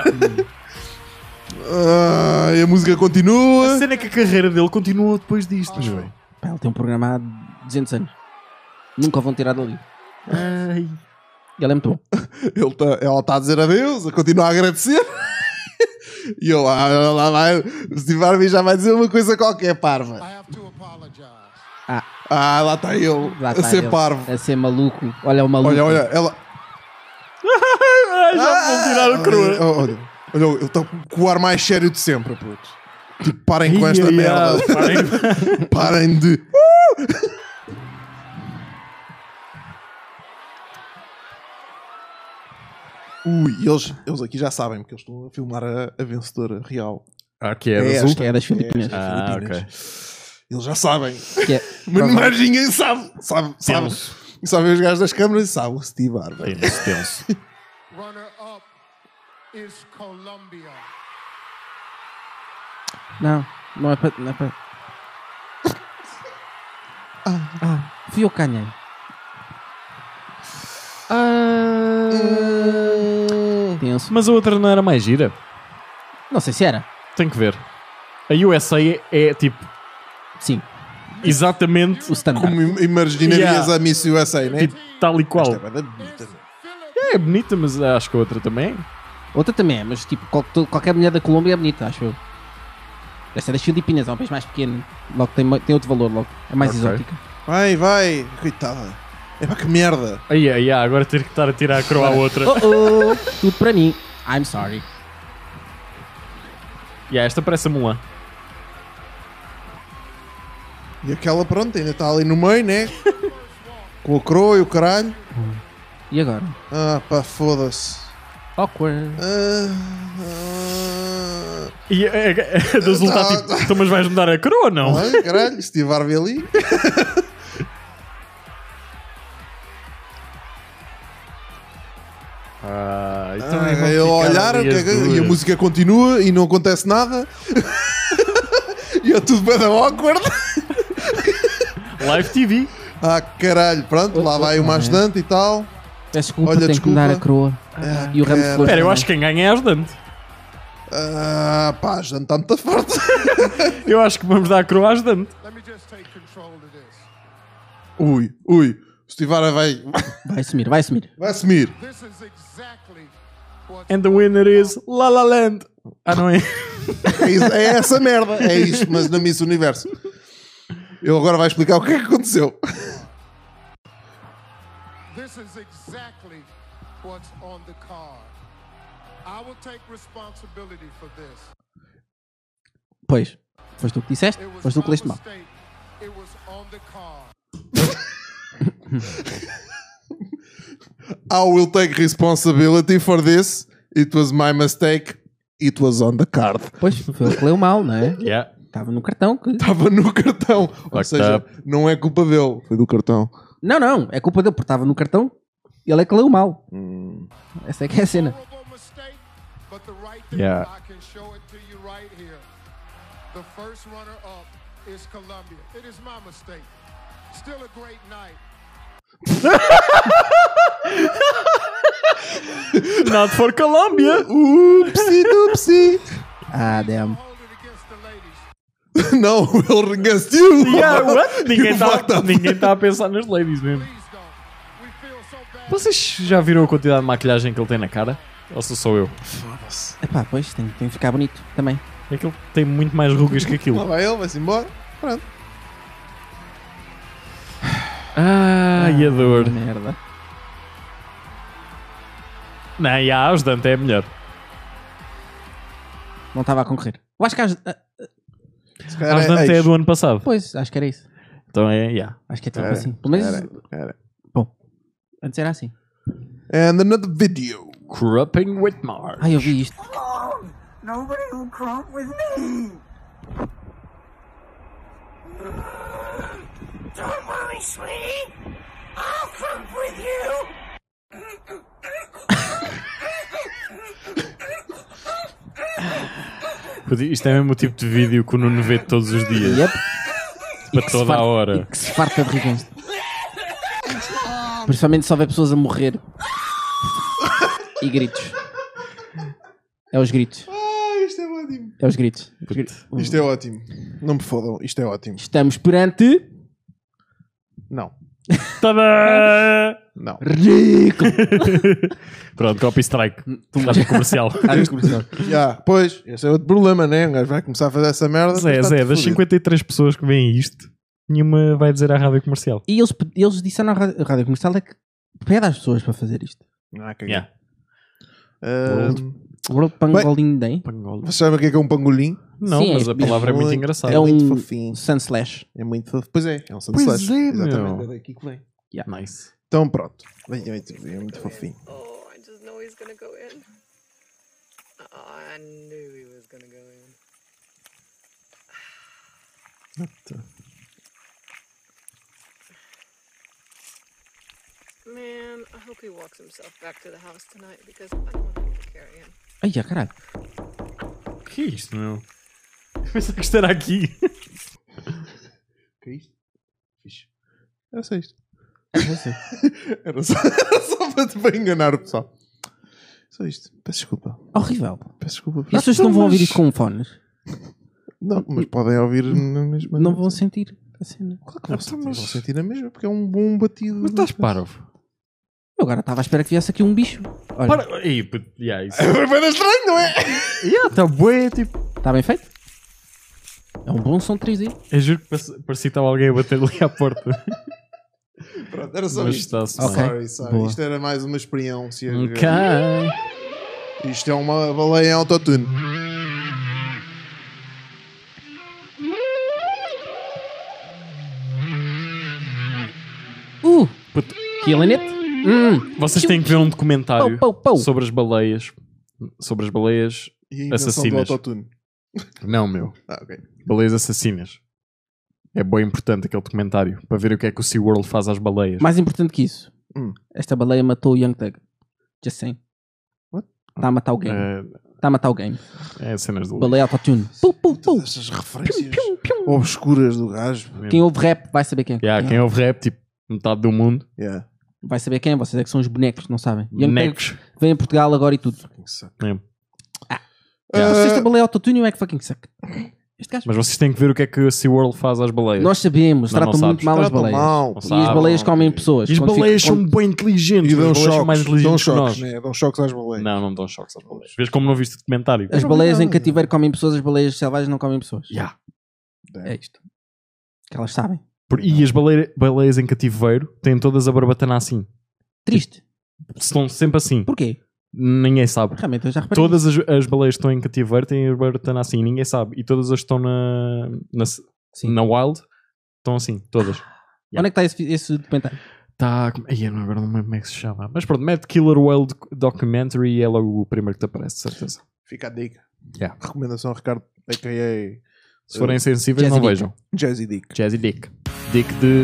E a música continua. A cena é que a carreira dele continuou depois disto. Pois foi. Pá, ele tem um programa há 200 anos. Nunca o vão tirar dali. Ai. Ele é muito bom. Ela está a dizer adeus, a continuar a agradecer. E eu lá vai. O Steve Harvey já vai dizer uma coisa qualquer, parva. I have to apologize. Lá está ele, Lá a tá ser ele, parvo. a ser maluco. Olha o maluco. Olha, ela. Já vão tirar a crua. Olha, ele está com o ar mais sério de sempre, puto. Tipo, parem com Ia, esta ia, merda. Parem de. Eles aqui já sabem, porque eles estão a filmar a vencedora real. Ah, que é É azul? Que é das Filipinas. Ah, ok. Eles já sabem. Que é, Mas mais ninguém sabe. Tenso. Sabem os gajos das câmaras e sabe o Steve Harvey. Tenso. Runner-up is Colombia. não é para. Fui eu que ganhei. Tenso. Mas a outra não era mais gira? Não sei se era. Tem que ver. A USA é tipo Sim, exatamente o standard. Como imaginarias Yeah. a Miss USA, né? tipo, tal e qual. Esta é bem bonita, né? É bonita, mas acho que a outra também. Outra também é, mas tipo, qualquer mulher da Colômbia é bonita, acho eu. Esta é das Filipinas, é um país mais pequeno. Logo tem outro valor, logo. É mais Ok. exótica. Vai, coitada. É pá, que merda. Aí, agora ter que estar a tirar a coroa à outra. Tudo para mim. I'm sorry. Esta parece a Mulan. E aquela, pronto, ainda está ali no meio, né? Com a coroa e o caralho. E agora? Ah, pá, foda-se. Awkward. E a das está tipo, então mas vais mudar a coroa ou não? Ai, caralho, Steve Harvey ali. Então é Ele a olhar e a música continua e não acontece nada. E é tudo bem da awkward. Live TV. Ah, caralho, pronto, lá vai uma ajudante e tal. Peço desculpa, Olha, tenho que desculpa. mudar a coroa. Ah, E o ramo de cara. flores. Espera, eu também. acho que quem ganha é a ajudante. Ah, pá, a ajudante está muito forte. Eu acho que vamos dar a coroa à ajudante. Let me just take control of this. Ui, o Steve Harvey Vai sumir, vai sumir. vai assumir. This is exactly what's And the winner is La La Land. Ah, não é? É essa merda, é isto, mas na Miss Universo. Ele agora vai explicar o que é que aconteceu. This is exactly what's on the card. I will take responsibility for this. Pois, foste tu que disseste, It was foste tu que my leste mal. mistake. It was on the card. I will take responsibility for this. It was my mistake. It was on the card. Pois, foi ele que leu mal, não é? Yeah. Estava no cartão que... Estava no cartão. Ou Fucked seja, up. não é culpa dele. Foi do cartão. Não, é culpa dele, porque estava no cartão e ele é que leu mal. Essa é que é a cena. Horrible mistake, but the right thing, Yeah. I can show it to you right here. The first runner-up is Colombia. It is my mistake. Still a great night. Not for Colombia. Upsi, dupsi. Ah, damn. Hold it against the ladies. Não, ele against you. Yeah, what? You fucked up. Ninguém tá a pensar nas ladies mesmo. Please don't. We feel so bad Vocês já viram a quantidade de maquilhagem que ele tem na cara? Ou sou eu? Epá, pois, tem que ficar bonito também. É que ele tem muito mais rugas que Lá aquilo. vai ele, vai-se embora. Pronto. Ai, a dor. Merda. Não, a ajudante é melhor. Não estava a concorrer. Eu acho que Se A calhar ajudante é ex. do ano passado. Pois, acho que era isso. Então é, yeah. Acho que é tipo Era, assim. Pelo menos, era. bom, antes era assim. And another video. Corrupting with Mars. Ai, eu vi isto. Nobody will crump with me. Don't worry, sweetie. I'll crump with you. Isto é mesmo o tipo de vídeo que o Nuno vê todos os dias. Yep. Para que se toda farta- a hora. Que se farta de rir com isto. Principalmente se houver pessoas a morrer. E gritos. É os gritos. Isto é ótimo. É os gritos. Isto é ótimo. Não me fodam, isto é ótimo. Estamos perante... Não. Tadã! Não. Ridículo. Pronto, copy strike. Rádio comercial. Rádio comercial. Pois, esse é outro problema, né? Um gajo vai começar a fazer essa merda. Zé, depois está das tudo fodido. 53 pessoas que veem isto, nenhuma vai dizer à rádio comercial. E eles disseram à rádio comercial é que pede às pessoas para fazer isto. Ah, caguei. Yeah. World Pangolin Day. Você sabe o que é um pangolim? Não, Sim, mas é a palavra é muito muito- engraçada. É muito um fofinho. Sunslash. É muito fofo. Pois é um Pois sunslash. é, Exatamente, meu. é daqui que vem. Nice. Então pronto. É muito fofinho. Oh, I just know he's gonna go in. Oh, I knew he was gonna go in. Man, I hope he walks himself back to the house tonight because I don't want him to carry him. Ai, caralho. O que é isto, meu? Pensei que isto era aqui. O que é isto? Fixe. Era só isto. É você. Era só para enganar o pessoal. Só isto. Peço desculpa. Horrível. Peço desculpa. E as pessoas não vão ouvir isto com fones. Não, mas podem ouvir na mesma. Não vão sentir a cena. Claro que vão sentir, vão sentir na mesma, porque é um bom batido. Mas estás parvo. Eu agora estava à espera que viesse aqui um bicho. Olha, Para. Aí, puto, yeah, isso. Foi estranho, não é? Está bué, tipo. está bem feito? É um bom som 3D. Eu juro que parecia que estava alguém a bater ali à porta. Pronto, era só Mas isto. está-se Ok. Sorry. Boa. Isto era mais uma experiência. Ok. Isto é uma baleia em autotune. Puto, Killing it. vocês têm que ver um documentário Pou, pou, pou. sobre as baleias. Sobre as baleias E a invenção do assassinas. autotune. Não, meu. Ok. Baleias assassinas. É bem importante aquele documentário para ver o que é que o SeaWorld faz às baleias. Mais importante que isso. Hum. Esta baleia matou o Young Thug. Just saying. What? Está a matar o game. Está a matar o game. É cenas do Baleia autotune. Pum, pum, pum. Todas essas referências obscuras do gajo. Quem ouve rap vai saber quem é. Yeah, quem ouve rap, tipo, metade do mundo. Yeah. Vai saber quem é. Vocês é que são os bonecos, não sabem. Young Bonecos. Thug vem a Portugal agora e tudo. É. Se esta baleia autotune, é que fucking suck. Este gajo. Mas vocês têm que ver o que é que o SeaWorld faz às baleias. Nós sabemos. Não, Tratam não muito sabes. mal as Tratam baleias. mal. Não E as sabes. baleias comem pessoas. E as Quando baleias fica- são bem inteligentes. E As dão baleias são mais choques. Dão inteligentes que nós. choques, né? Dão choques às baleias. Não dão choques às baleias. Vês como não viste o documentário? As baleias em cativeiro comem pessoas, as baleias selvagens não comem pessoas. Yeah. É isto. Que elas sabem. E as baleias em cativeiro têm todas a barbatana assim. Triste. Estão sempre assim. Porquê? Ninguém sabe. Realmente, eu já reparei. Todas as baleias que estão em cativeiro têm a barbatana assim. Ninguém sabe. E todas as que estão Sim. na wild estão assim. Todas. Onde é que está esse documentário? Tá. Agora não me lembro como é que se chama. Mas pronto, Mad Killer Whale Documentary e é logo o primeiro que te aparece, de certeza. Fica a dica. Yeah. Recomendação, Ricardo, a.k.a. Se forem sensíveis, Jazzy não Dick. vejam. Jazzy Dick. Jazzy Dick. Dick de.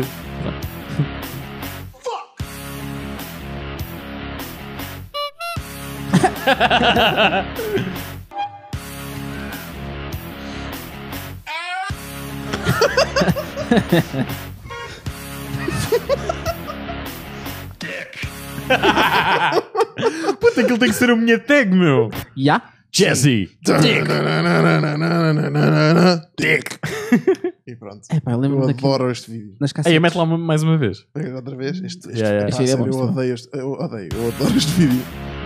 Puta, aquilo tem que ser a minha tag, meu. Já? Jazzy. Dick. E pronto. É pá, eu Eu lembro-me daquilo. adoro este vídeo. Nas Aí, cassetes. mete lá mais uma vez. Outra vez? Este Yeah. pá, Este vídeo é bom, sério, este eu é bom. odeio este. Eu adoro este vídeo.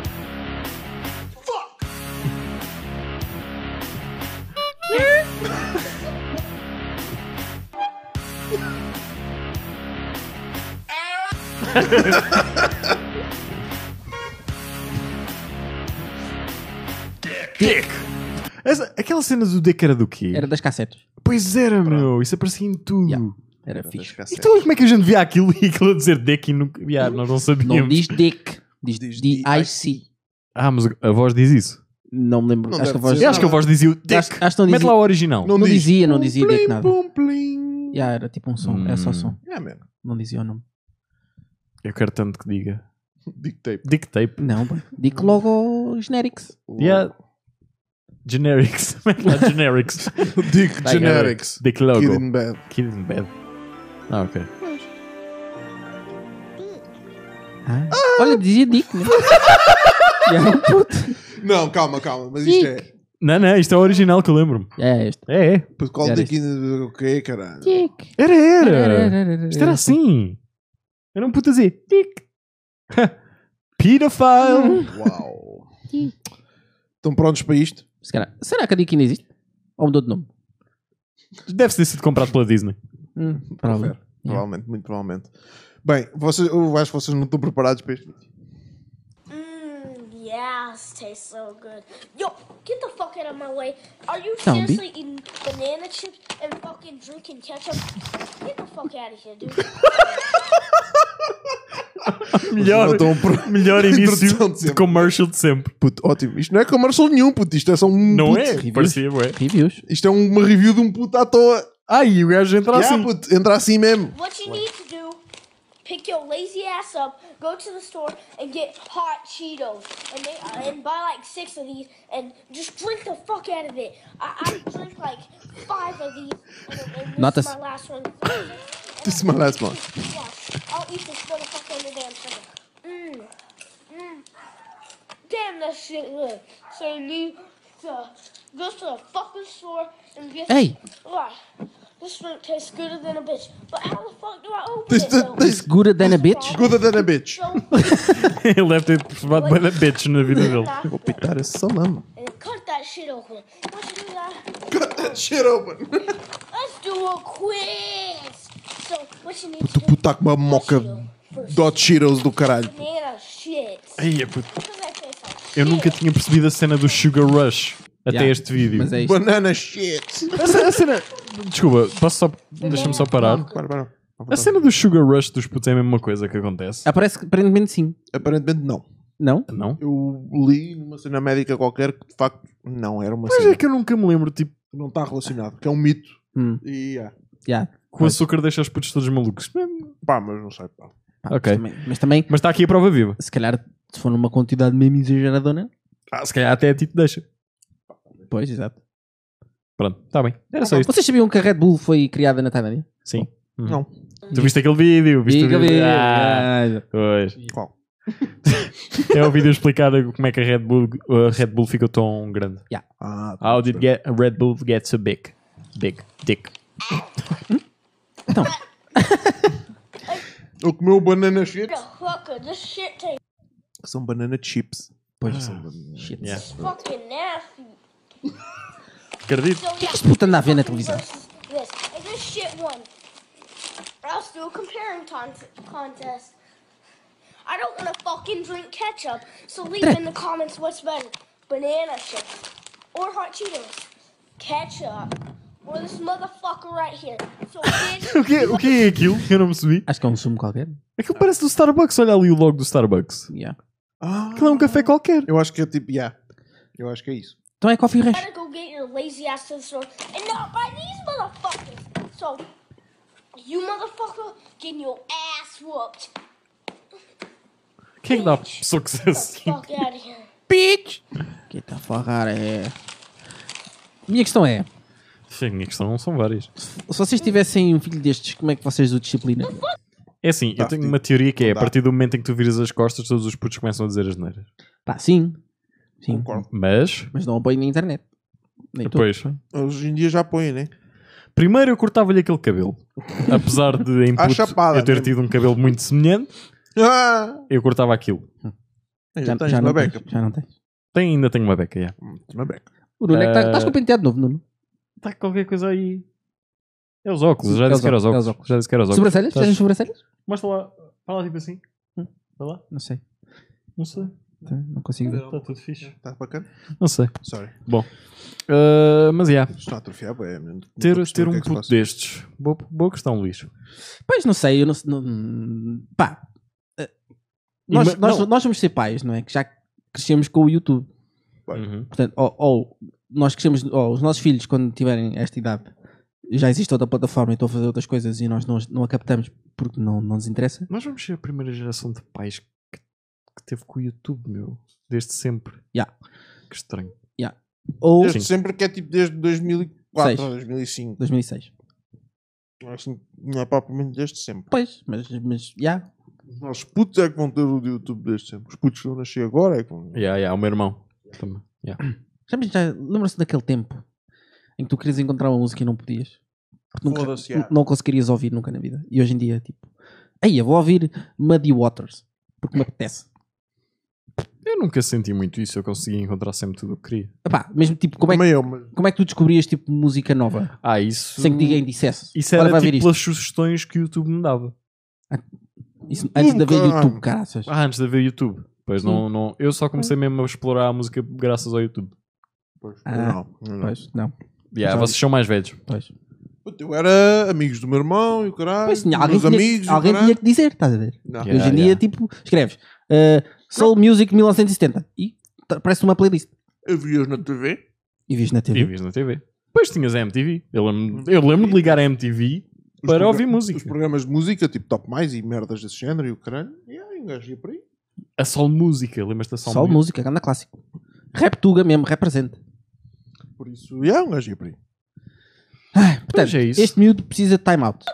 Dick! Aquela cena do Dick era do quê? Era das cassetes. Pois era, meu. Isso aparecia em tudo. Yeah. Era fixe. Então como é que a gente via aquilo e aquilo a dizer Dick e nunca... Yeah, nós não sabíamos. Não diz Dick. Diz Diz D-I-C. Ah, mas a voz diz isso. Não me lembro. Não Acho que a deve voz... ser. Eu acho que a voz dizia o Dick. Acho que não Mete dizia. lá o original. Não diz. dizia, não dizia Dick Plim, nada. pum, plim. Yeah, era tipo um som. Era só som. Yeah, man. Não dizia o nome. Eu quero tanto que diga. Dick tape. Dick Tape. Não, boy. Dick logo generics. Yeah. Generics. Mete lá Generics. Dick Generics. Dick Logo. Kid in Bed. Kid in Bed. Ah, ok. Olha, dizia Dick, né? E era um puto. Não, calma. Mas isto é. Não, isto é o original que eu lembro-me. É este. É. Qual Era Dick in o quê, caralho? Dick. Era. Isto era assim. Era um puto a dizer Dick. Pedophile. Uau. Estão prontos para isto? Será que a Dick ainda existe? Ou mudou de nome? Deve ter sido comprado pela Disney. Provavelmente. Provavelmente, muito provavelmente. Bem, eu acho que vocês não estão preparados para isto. Yes, tastes so good. Yo, get the fuck out of my way. Are you Don't be. seriously eating banana chips and fucking drinking ketchup? Get the fuck out of here, dude. melhor início Introdução de de sempre. commercial de sempre. Puto, ótimo. Isto não é commercial nenhum, puto. Isto é só um. Não puto. é? Parecia, ué. Reviews. Isto é uma review de um puto à toa. Ai, o gajo entra assim. Puto, entra assim mesmo. What you need to do, pick your lazy ass up, go to the store and get hot Cheetos. And buy like 6 of these and just drink the fuck out of it. I drink like 5 of these. And Not this as- is my last one. This is my last one. Watch, I'll eat this motherfucker in a damn second. Damn, that shit good. So you need to go to the fucking store and get. Hey. Wow, this drink tastes gooder than a bitch. But how the fuck do I open This, it though? this Gooder than a bitch? gooder than a bitch. So, Ele deve ter provado bem da bitch na vida dele. Vou pitar esse salame. and cut that shit open. Once you do that, Cut that shit open. let's do a quiz. So what you need Puto, to do? puto, tá com uma moca Dot Cheetos do caralho. Banana shit. Ai, é puto. What does that taste like? Eu nunca tinha percebido a cena do Sugar Rush até Yeah. este vídeo. Mas é isto. Banana shit. A cena... Desculpa, deixa-me só parar. Para. A cena do Sugar Rush dos putos é a mesma coisa que acontece? Aparece que aparentemente sim. Aparentemente não. Não? Não? Eu li numa cena médica qualquer que de facto não era uma Mas cena. é que eu nunca me lembro, tipo, Não está relacionado, que é um mito. E Yeah. que o açúcar deixa os putos todos malucos. pá, mas não sei, pá. Pá, Ok. Mas também, Mas está aqui a prova viva. se calhar, se for numa quantidade mesmo exageradona. Se calhar até a ti te deixa. Pois, exato. Pronto, está bem. Era só isto. Vocês sabiam que a Red Bull foi criada na Tailândia? Sim. Não. Tu viste aquele vídeo? Viste o Diga, vídeo? diga. Ah, pois. Qual? É o vídeo explicar como é que a Red Bull ficou tão grande. Ah, How did a Red Bull get so big? Big dick. Eu comeu banana chips. Motherfucker, this shit tastes São banana chips. Pois. Shit. Yeah. fucking nasty. Acredito. So yeah, este puto anda a ver na televisão? versus this. And this shit won. Let's do a comparing contest. I don't want to fucking drink ketchup, so leave in the comments what's better: banana chips or hot Cheetos, ketchup, or this motherfucker right here. So bitch, O que é aquilo? Eu não percebi. Acho que é um sumo qualquer. Aquilo parece do Starbucks. Olha ali o logo do Starbucks. Yeah. Aquilo é um café qualquer. Eu acho que é tipo, eu acho que é isso. Então é Coffee Rush. gotta go get your lazy ass to the store and not buy these motherfuckers. So, you motherfucker getting your ass whooped. Quem é que dá socos assim? Fuck out of here. Bitch! Que tá farrar é. Minha questão é: Sim, a minha questão são várias. se vocês tivessem um filho destes, como é que vocês o disciplinam? É assim, eu tenho uma teoria que é, a partir do momento em que tu viras as costas, todos os putos começam a dizer as neiras. Pá, sim. Sim. Concordo. Mas, Mas não apoio na internet. Nem depois, Hoje em dia já põe, né? Primeiro eu cortava-lhe aquele cabelo. Apesar de em À puto chapada eu ter mesmo. tido um cabelo muito semelhante, eu cortava aquilo. Já tens já uma não beca. tens, já não tens. Ainda tenho uma beca, já. Uma beca. O Nuno, estás com o penteado novo, Nuno? Está qualquer coisa aí. É os óculos, já É disse os que era os óculos, óculos. Já disse que era os óculos. Sobrancelhas? Tens as sobrancelhas? Mostra lá. Fala tipo assim. Vai lá. Não sei. Não sei. Não consigo ver. Está tudo fixe. Está bacana? Não sei. Sorry. Bom. Mas yeah. Estou a atrofiar, é. Ter um puto destes. Boa questão, Luís. Pois, não sei. Eu não pá. Nós vamos ser pais, não é? Que já crescemos com o YouTube. Uhum. Portanto, ou nós crescemos, ou os nossos filhos, quando tiverem esta idade, já existe outra plataforma e estão a fazer outras coisas e nós não a captamos porque não nos interessa. Nós vamos ser a primeira geração de pais que teve com o YouTube, meu. Desde sempre. Yeah. Que estranho. Yeah. Ou Desde sempre que é tipo desde 2004 ou 2005. 2006. Não é propriamente desde sempre. Pois, mas já. Os nossos putos é que vão ter o YouTube desde sempre. Os putos que eu nasci agora é que vão... O meu irmão. Também. Yeah. Já lembra-se daquele tempo em que tu querias encontrar uma música e não podias? Porque não conseguirias ouvir nunca na vida. E hoje em dia, tipo, eu vou ouvir Muddy Waters porque me apetece. Eu nunca senti muito isso. Eu conseguia encontrar sempre tudo o que queria. Epá, mesmo tipo, como é que tu descobrias tipo música nova? Isso... Sem que ninguém dissesse. Isso era tipo pelas sugestões que o YouTube me dava. Isso, antes de haver YouTube, caraças. Antes de haver YouTube. Pois não, eu só comecei mesmo a explorar a música graças ao YouTube. Pois, não. Vocês são mais velhos. Pois. Eu era amigos do meu irmão e o caralho. Pois, alguém tinha que dizer, estás a ver? Hoje em dia, tipo, escreves Soul Music 1970 e parece uma playlist. Eu vi-os na TV. E vis na TV. Depois tinhas a MTV. Eu lembro de ligar a MTV para ouvir música. Os programas de música, tipo Top Mais e merdas desse género e o caralho. E engajei por aí. A Sol Música, lembras-te da Sol Música? Sol Música, anda clássico. Rap Tuga mesmo, representa. Por isso, engajei por aí. Portanto, este miúdo precisa de time out.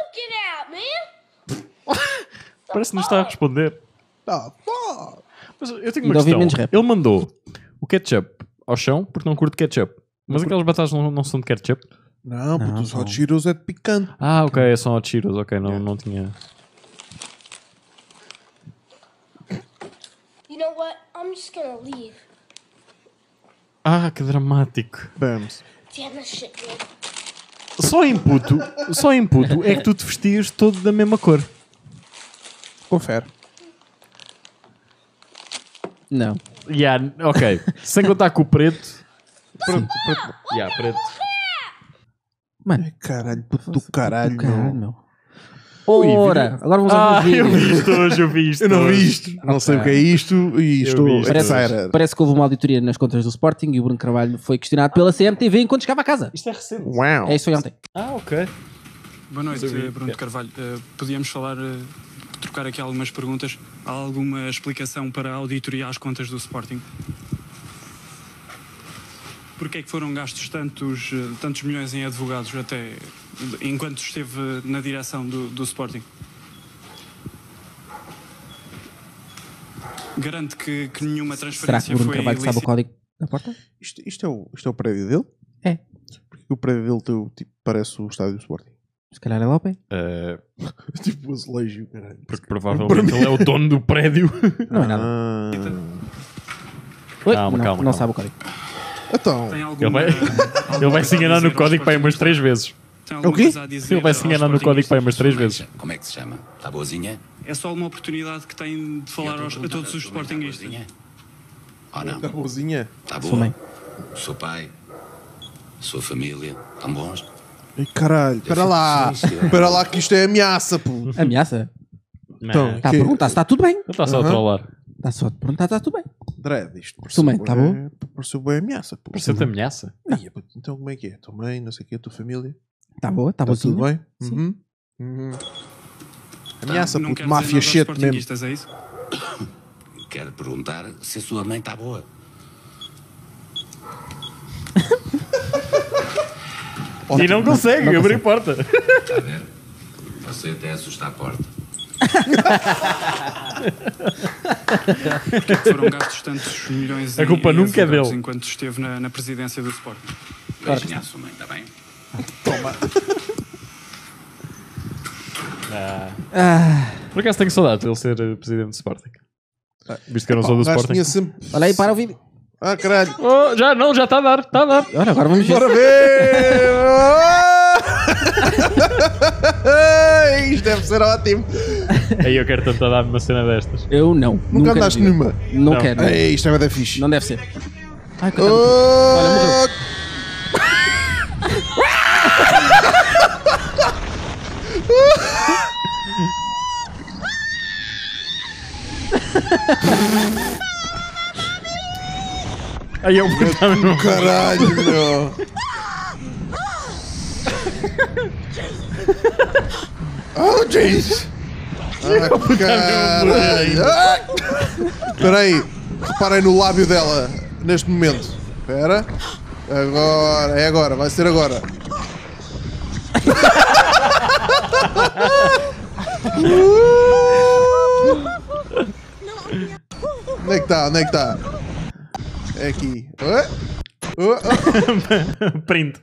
Parece que não está a responder. Mas eu tenho uma ouvir menos questão. rap. Ele mandou o ketchup ao chão porque não curte ketchup. Mas aquelas batatas não são de ketchup? Não, porque os Hot Cheetos é de picante. Ok, são Hot Cheetos. Ok, não tinha... You know what? I'm just gonna leave. Que dramático. Bams. Damn, this shit good. Só em puto é que tu te vestias todo da mesma cor. Confere. Não. Ok. Sem contar com o preto. Preto. Mano. Caralho, puto do caralho, meu. Ora, agora vamos ouvir. Eu vi isto. Eu não vi isto. Não sei o que é isto e estou excited. Parece que houve uma auditoria nas contas do Sporting e o Bruno Carvalho foi questionado pela CMTV enquanto chegava a casa. Isto é recente. Uau. Isso foi ontem. Ok. Boa noite, Bruno Carvalho. Podíamos falar, trocar aqui algumas perguntas. Há alguma explicação para a auditoria às contas do Sporting? Porquê é que foram gastos tantos milhões em advogados até enquanto esteve na direção do Sporting? Garante que nenhuma transferência Será que o Bruno Carvalho sabe o código da porta? Isto é o prédio dele? É. Porque o prédio dele tipo, parece o estádio do Sporting. Se calhar é lá ao pé. Tipo o azulejo, caralho. Porque provavelmente ele é o dono do prédio. Não é nada. Calma. Não sabe o código. Então, ele vai se enganar no código para aí umas 3 vezes. O quê? Ele vai se enganar no código para aí umas 3 vezes. Como é que se chama? Está boazinha? É só uma oportunidade que tem de falar a todos os sportinguistas. Ou não? Está boazinha? Está Sua boa? mãe. O seu pai? A sua família? Estão bons? Ai, caralho, espera lá que isto é ameaça, pô. Ameaça? Então, está a perguntar se está tudo bem. Ele está só a trollar. Está só a perguntar se está tudo bem. Dread, isto Sua mãe, está bom? Pareceu bem ameaça, pô. Pareceu-te ameaça? Então como é que é? Tua mãe, não sei o que, a tua família? Está boa, está boa. Tudo bem? Sim. Ameaça, não puto, máfia shit mesmo. É isso? Quero perguntar se a sua mãe está boa. E não consegue abrir porta. Está a ver? Você até assusta a porta. Porquê é que foram gastos tantos milhões A culpa em nunca é advogados dele. enquanto esteve na presidência do Sporting? Beijinho à sua mãe, está bem? Toma. Por acaso tenho saudades de ele ser presidente do Sporting. Visto que eu não sou do Sporting. Sempre... Olha aí, para o vídeo. Ah, caralho. Oh, já está a dar. Olha, agora vamos ver. Bora ver! Isto deve ser ótimo. Aí eu quero tanto dar-me uma cena destas. Eu não. Nunca andaste numa? Não quero. Ei, isto é da fixe. Não deve ser. Ai, Oh! Olha, morreu. Aí eu vou Caralho, meu. Oh, jeez. Ah, caralho. Espera aí. Reparem no lábio dela neste momento. Espera. Agora. É agora. Vai ser agora. Onde é que está? Onde é que está? É aqui. Print.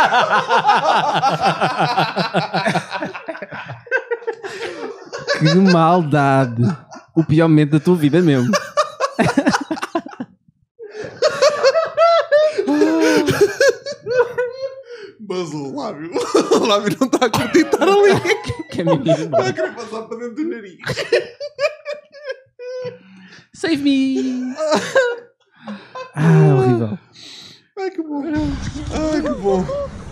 Que maldade. O pior momento da tua vida mesmo. Mas o lábio não está a curtir estar ali. Que é menino. Está a querer passar para dentro do nariz. Save me! Ah, horrível. Ai, que bom. Ai, que bom.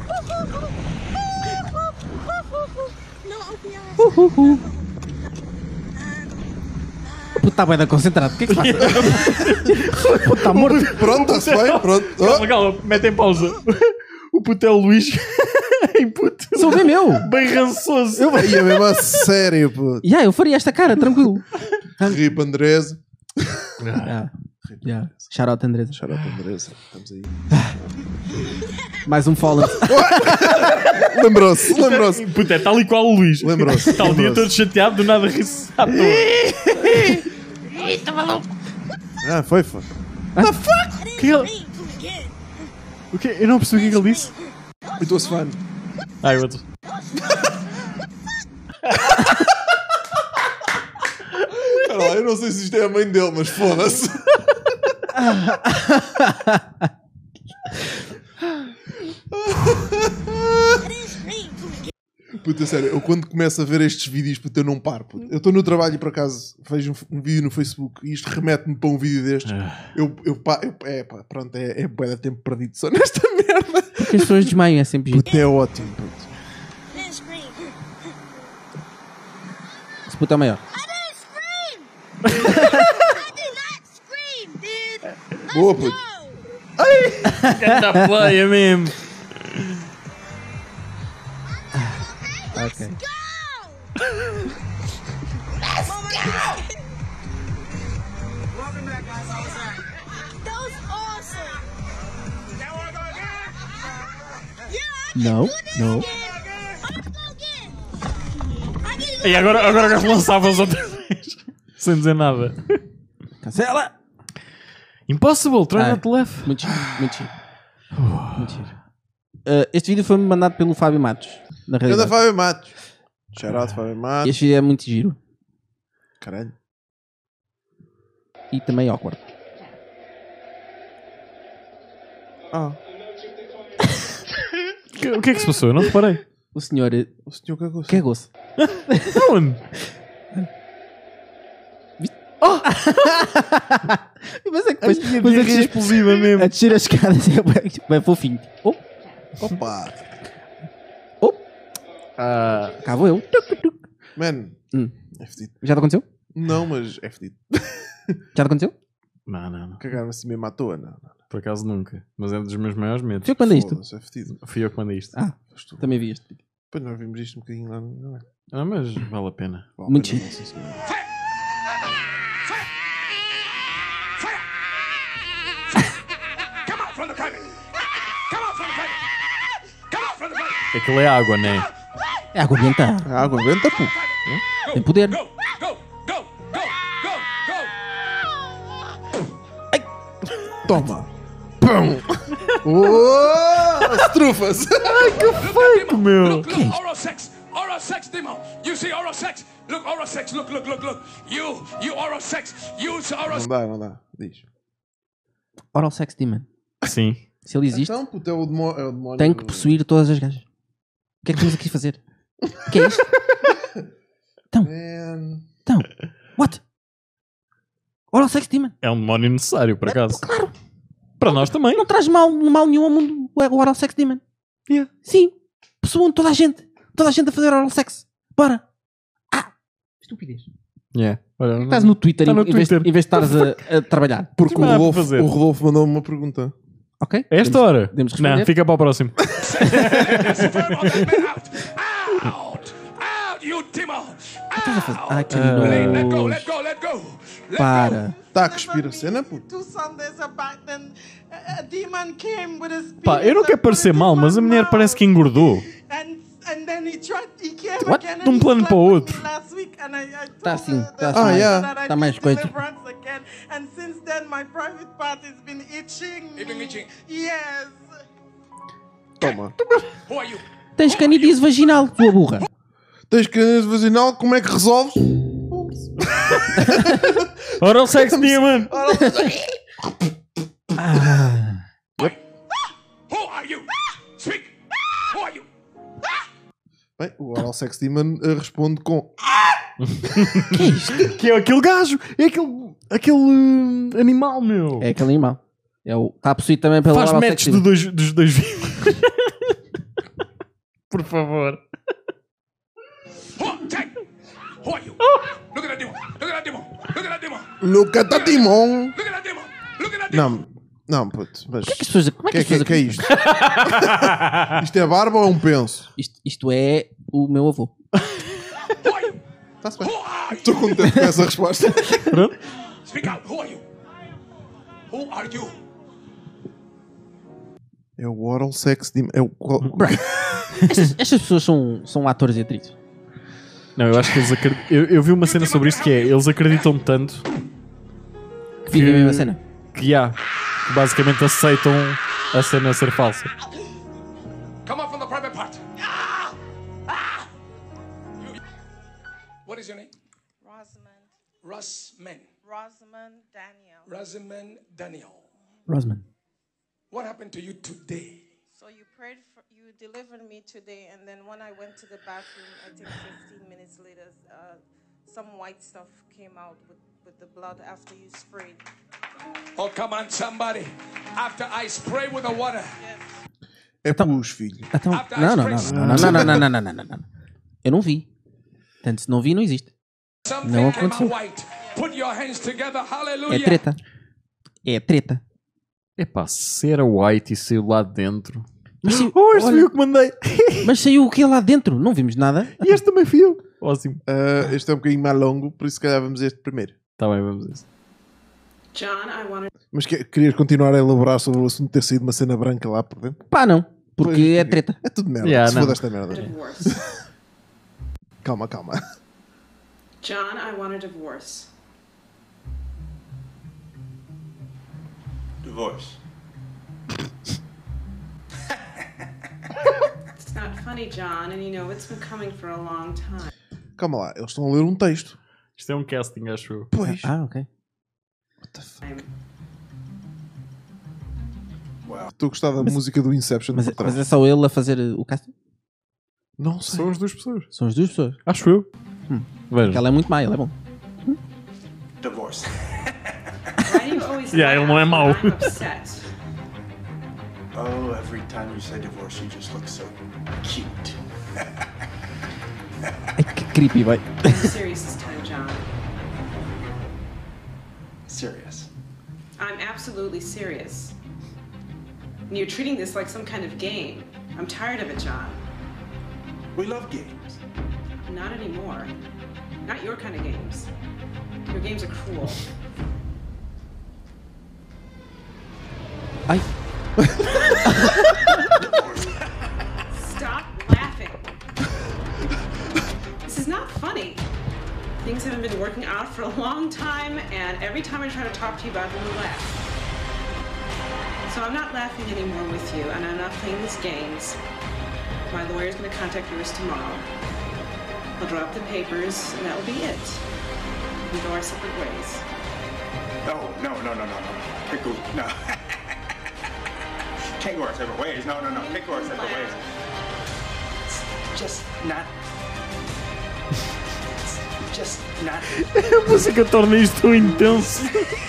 O puto está bem concentrado. O que é que se passa? O puto está morto. Pronto, está-se bem. Pronto. Calma, mete em pausa. O puto é o Luís. Em puto. Sou bem meu. Bem rançoso. Ia mesmo a sério, puto. Eu faria esta cara, tranquilo. Rip Andrés. Shout out Andresa. Shout out Andresa. Estamos aí. Mais um follow. Lembrou-se. Puta, é tal e qual o Luís. Lembrou-se. Está o dia todo chateado, do nada ri-se à toa. Eita, maluco! Ah, foi. What the fuck? O que? Eu não percebi o que ele disse. It was fun. Eu outro. Eu não sei se isto é a mãe dele, mas foda-se. Puta, sério, eu quando começo a ver estes vídeos, puta, eu não paro. Puta. Eu estou no trabalho e por acaso vejo um vídeo no Facebook e isto remete-me para um vídeo destes. Pronto, é bué de tempo perdido só nesta merda. Porque as pessoas desmaiam, é sempre giro. Puta, é ótimo. Puta. Esse puto é o maior. Boa, puto. Canta playa mesmo. Ok. Não. E agora lançava-os outra vez. Sem dizer nada. Cancela! Impossible, try not to laugh. Muito giro. Este vídeo foi-me mandado pelo Fábio Matos. Na realidade. Fábio Matos. Shout out Fábio Matos. Este vídeo é muito giro. Caralho. E também awkward. O que é que se passou? Eu não reparei. O senhor cagou-se. Cagou-se. Aonde? Mas é que depois a descer explosiva mesmo. A descer as escadas é bem fofinho. Opa! Cá vou eu. Man, é fedido. Já te aconteceu? Não, mas é fedido. Já te aconteceu? Não. Cagar-me assim mesmo à toa, não. Por acaso nunca. Mas é um dos meus maiores medos. Fui eu que mandei isto. É fedido. Fui eu que mandei isto. Também vi este vídeo. Depois nós vimos isto um bocadinho lá. Não é? Mas vale a pena. Muito giro. Aquilo é água, não é? É água benta. A água benta, pô. Tem poder. Toma. Pão. Oh! Trufas. Ai, que fake, meu. Look, oral sex, demon. You see oral sex? Look, oral sex. Look. You oral sex. Use oral. Não dá. Diz. Oral Sex Demon. Sim. Se ele existe, Então, puto, é o demónio. tem que possuir todas as gajas. O que é que estamos aqui a fazer? O que é isto? Então, what? Oral Sex Demon. É um demónio necessário, por acaso. Claro. Para nós também. Não traz mal nenhum ao mundo o Oral Sex Demon. Yeah. Sim. Possuam toda a gente. Toda a gente a fazer oral sex. Bora. Estupidez. Yeah. Olha, Estás no Twitter, Tá no em vez de estares a trabalhar. Porque o Não há para Rodolfo, fazer. o Rodolfo mandou-me uma pergunta. Ok. É esta hora? Podemos responder. Não, fica para o próximo. Out, you demon. Estás a fazer? Ai, que Let nojo. go. Para. Está a cuspir a cena, puto. 2 Sundays back, then a demon came with his Pá, eu não quero parecer mal, mas a mulher parece que engordou. and then he came What? again De um plano para o outro. last week and I Está assim. Está Ah, assim. yeah. Está mais coisa. deliverance again, and since then my private part has been itching. Yes. Toma. Who are you? Tens canidise vaginal, tua burra. Tens canais vaginal, como é que resolves? Oral Sex Demon. Who are you? Speak. Who are you? Bem, o Oral Sex Demon responde com... Que é isto? Que é aquele gajo. É aquele animal, meu. É aquele animal. Está a possuir também pelo Faz Oral match Sex Demon. dos dois vivos. Por favor. Who are you? Look at that demon. Look at that demon. Look at that demon. Look at the demon. Look at that demon. Look at that demon. Não, puto. Mas... Como é que as pessoas... Como é que as pessoas... Que é isto? Isto é barba ou é um penso? Isto é o meu avô. Está-se bem. Estou contente com essa resposta. Speak out. Who are you? Who are you? É o Oral Sex Demon. É o... Estas pessoas são atores e atrizes. Não, eu acho que eles acreditam. Eu vi uma cena sobre isto que é: eles acreditam tanto que vivem a mesma cena. Que basicamente aceitam a cena ser falsa. Come up from the private part. What is your name? Rosamond Daniel. Rosman. What happened to you today? So you delivered me today, and then when I went to the bathroom, I think 15 minutes later, some white stuff came out with the blood after you sprayed. Oh, come on, somebody. After I spray with the water. É pus, filho. Então, não. Eu não vi. Portanto, se não vi, não existe. Não aconteceu. Put your hands together. Hallelujah. É treta. É treta. Epá, se era white e saiu lá dentro. Mas saiu, este fui eu que mandei. Mas saiu o que lá dentro? Não vimos nada. E este também fui eu. Ótimo. Este é um bocadinho mais longo, por isso se calhar vamos este primeiro. Tá bem, vamos a isso. John, I wanted... Mas querias continuar a elaborar sobre o assunto de ter saído uma cena branca lá por dentro? Pá, não. Porque é treta. É tudo merda. Yeah, se não. for desta merda. Calma. John, I want a divorce. Divorce. It's not funny, John, and you know it's been coming for a long time. Calma lá, eles estão a ler um texto. Isto é um casting, acho eu. Pois. Ah, ok. What the fuck? Estou a gostar da música do Inception por trás. Mas é só ele a fazer o casting? Não sei. São as duas pessoas. São as duas pessoas. Acho eu. Veja. Ela é muito má, ele é bom. Divorce. Why do you always Yeah, ele não é mau. I'm upset. Oh, every time you say divorce, you just look so cute. Ai, que creepy, vai. I'm serious this time, John. Serious. I'm absolutely serious. And you're treating this like some kind of game. I'm tired of it, John. We love games. Not anymore. Not your kind of games. Your games are cruel. Ai. Stop laughing. This is not funny. Things haven't been working out for a long time, and every time I try to talk to you about them, you laugh. So So I'm not laughing anymore with you, and I'm not playing these games. My lawyer's going to contact yours tomorrow. I'll drop the papers, and that will be it. We go our separate ways. No. Can't go, no. Can't go our separate ways. No. Can't go our separate ways. It's just not. It's just not. A música torna isto tão intenso.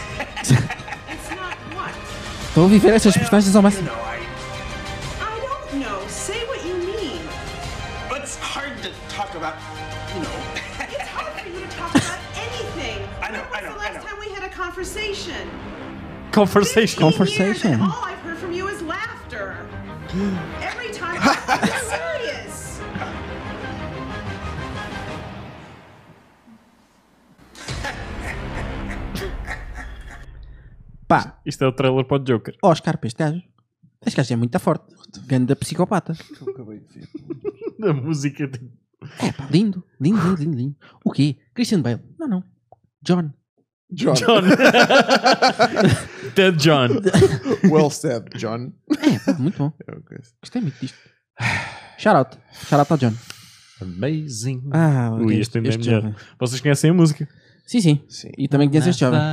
Estou a viver essas personagens ao máximo. I don't know. Say what you mean. It's hard to talk about, you know. It's hard for you to talk about anything. I know. When was the last time we had a conversation? Conversation. All I've heard from you is laughter. Every time I'm serious. Pá. Isto é o trailer para o Joker. Oscar para este gajo. Este gajo é muito forte. Ganda psicopata. Eu acabei de ver. A música tipo... É pá, lindo. O quê? Christian Bale? Não. John. Dead John. Well said, John. É pá, muito bom. Gostei muito disto. Shout out ao John. Amazing. Ok. Este ainda é melhor. Vocês conhecem a música? Sim. E também conheces este jovem.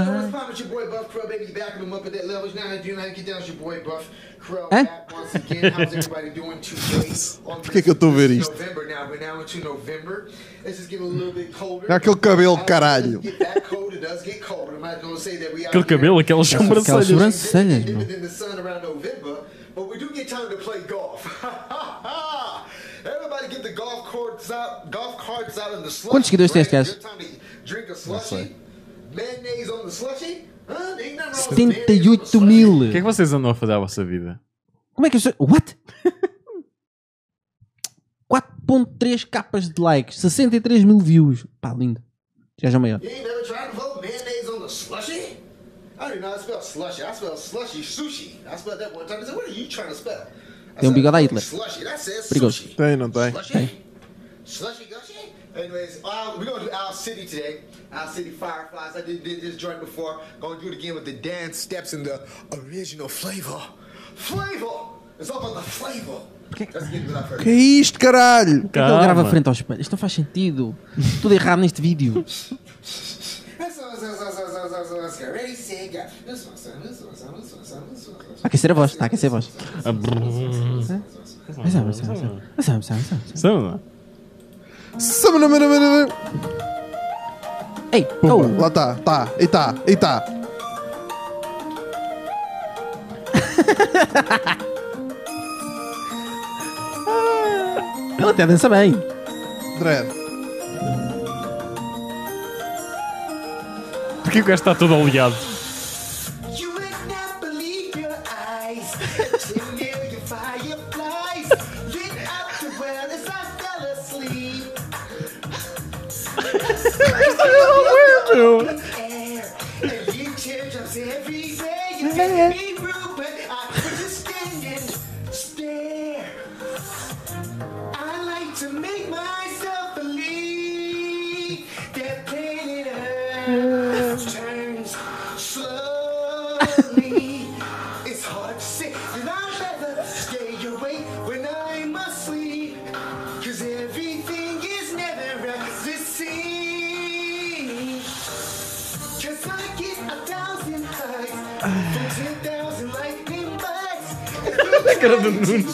Hã? Porquê que eu estou a ver isto? Aquele cabelo, caralho. Aquele cabelo, aquelas sobrancelhas. Quantos seguidores tem este gajo? Não sei. 78 mil. O que é que vocês andam a fazer à vossa vida? Como é que eu... What? 4.3 capas de likes, 63 mil views. Pá, lindo. Este gajo é o maior. Tem um bigode a Hitler. Perigoso. Não tem. Anyways, we're going to do Owl City today. Owl City Fireflies. I did this joint before. Going to do it again with the dance steps and the original flavor. It's all about the flavor. Let's get into that first. Que é isto, caralho? Por que ele grava frente ao espelho? Isto não faz sentido. Tudo errado neste vídeo. Está a aquecer a voz. Ei, Pumba, lá está. Eita. Ele até dança bem. Dread. Porquê que o gajo está todo oleado? A cara do Nuno.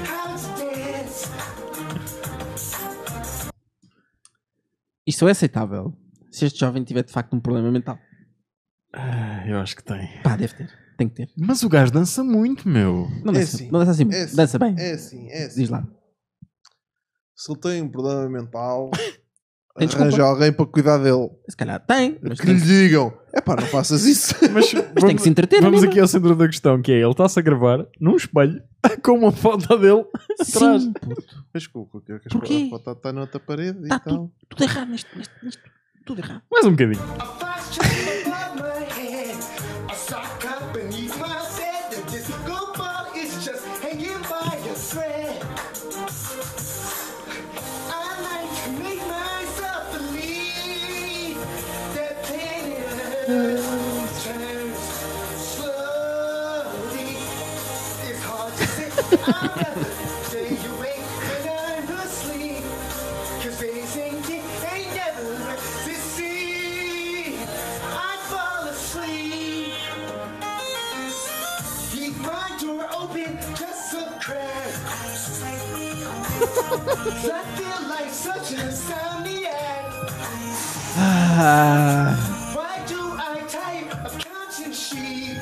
Isto é aceitável se este jovem tiver de facto um problema mental. Eu acho que tem. Pá, deve ter. Tem que ter. Mas o gajo dança muito, meu. Não dança, não dança assim. Dança bem. É assim. Diz lá. Se ele tem um problema mental, Tem arranja desculpa. alguém para cuidar dele. Se calhar tem. Mas Que lhe digam: epá, não faças isso. Mas tem que se entreter. Vamos mesmo. aqui ao centro da questão, que é ele está-se a gravar num espelho com uma foto dele atrás. Sim, puto. Mas Porquê? a foto está na outra parede e Tá tal. tudo errado nisto. Tudo errado. Mais um bocadinho. Stay awake when I'm asleep. 'Cause they think it ain't never to see. I fall asleep. Keep my door open just a crack. I feel like such an insomniac. Why do I type a conscience sheet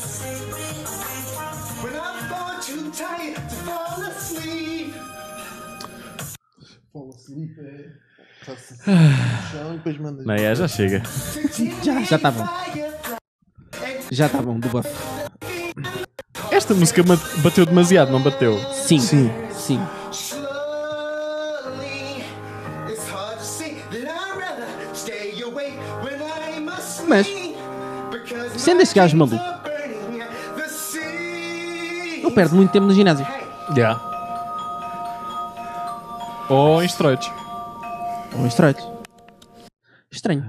when I'm far too tired to fall asleep? Fall asleep é. Depois manda. Não é? Já chega. Já está bom. Já está bom, do buff. Esta música bateu demasiado, não bateu? Sim. Sim. Mas, sendo esse gajo maluco, ele perde muito tempo no ginásio. Já. Ou em esteroides. Estranho.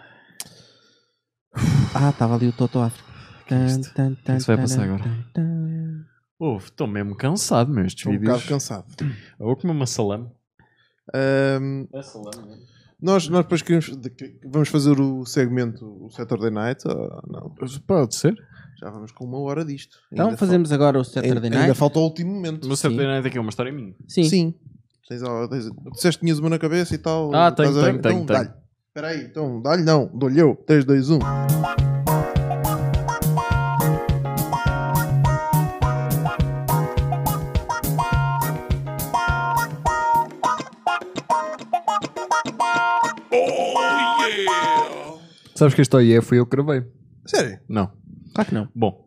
Estava ali o Toto África. O que vai passar agora? Estou mesmo cansado, meu, estes vídeos. Um bocado cansado. Eu vou comer uma salame. É salame mesmo. Nós depois vamos fazer o segmento, o Saturday Night, ou não? Pode ser. Já vamos com 1 hora disto. Então fazemos agora o Saturday Night. Ainda falta o último momento. O Saturday Night aqui é uma história minha. Sim. Disseste que tinhas uma na cabeça e tal. Tenho. Então dá-lhe. Espera aí, então dá-lhe não. Dou-lhe eu. 3, 2, 1. Sabes que esta aí fui eu que gravei? Sério? Não. Claro que não. Bom.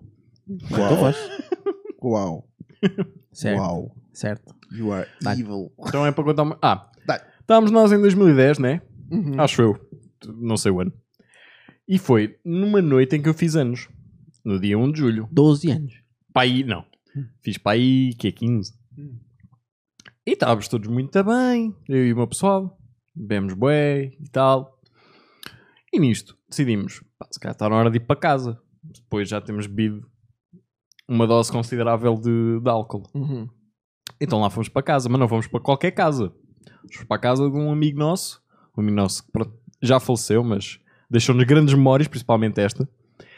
Uau. Certo. Uau. Certo. You are evil. Então é para contar uma... Estávamos nós em 2010, né? Acho eu. Não sei o ano. E foi numa noite em que eu fiz anos. No dia 1 de julho. 12 anos. Não. Fiz para aí, que é 15. E estávamos todos muito bem. Eu e o meu pessoal. Bebemos bué e tal. E nisto decidimos, se calhar está na hora de ir para casa. Depois já temos bebido uma dose considerável de álcool. Então lá fomos para casa, mas não fomos para qualquer casa. Fomos para a casa de um amigo nosso. Um amigo nosso que já faleceu, mas deixou-nos grandes memórias, principalmente esta.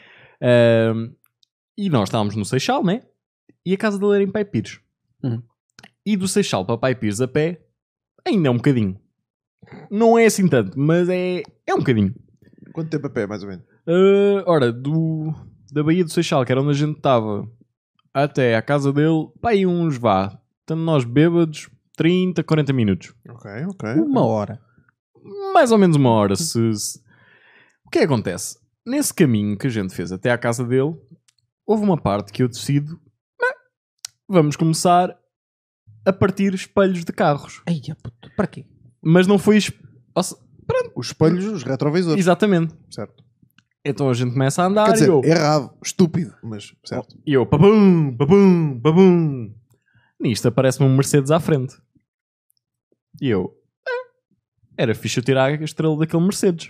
E nós estávamos no Seixal, né? E a casa dele era em Pai Pires. E do Seixal para Pai Pires a pé, ainda é um bocadinho. Não é assim tanto, mas é um bocadinho. Quanto tempo a pé, mais ou menos? Ora, da Baía do Seixal, que era onde a gente estava, até à casa dele, pá, aí uns estando nós bêbados, 30, 40 minutos. Ok. 1 hora. Mais ou menos 1 hora. O que acontece? Nesse caminho que a gente fez até à casa dele, houve uma parte que eu decido, vamos começar a partir espelhos de carros. Ai, puto, para quê? Mas não foi... Os espelhos, os retrovisores. Exatamente. Certo. Então a gente começa a andar. Quer dizer, e eu... errado, estúpido, mas certo. E eu, babum, babum, babum. Nisto aparece-me um Mercedes à frente. E eu, era fixe eu tirar a estrela daquele Mercedes.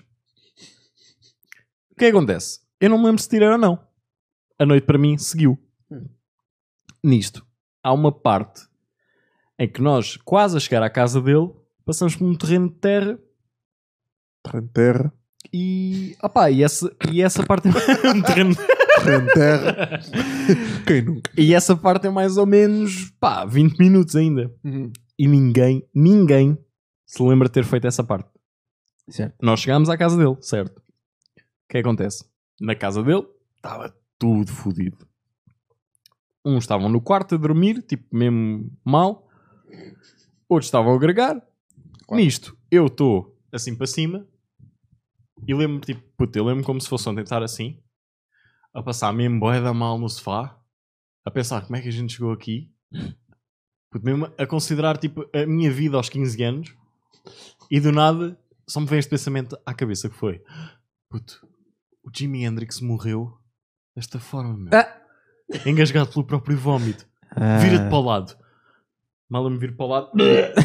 O que acontece? Eu não me lembro se tirei ou não. A noite para mim seguiu. Nisto, há uma parte em que nós, quase a chegar à casa dele, passamos por um terreno de terra. Terreno de terra. E essa parte é um terreno de terra. Quem nunca? E essa parte é mais ou menos 20 minutos ainda. E ninguém se lembra de ter feito essa parte. Certo. Nós chegámos à casa dele, certo? O que acontece? Na casa dele estava tudo fodido. Uns estavam no quarto a dormir, tipo mesmo mal. Outros estavam a gregar. Claro. Nisto, eu estou assim para cima. E lembro-me, tipo, eu lembro-me como se fosse ontem estar assim, a passar mesmo bué da mal no sofá, a pensar como é que a gente chegou aqui, mesmo a considerar, tipo, a minha vida aos 15 anos, e do nada só me vem este pensamento à cabeça que foi, o Jimi Hendrix morreu desta forma, meu. Engasgado pelo próprio vómito. Vira-te para o lado. Mal eu me viro para o lado.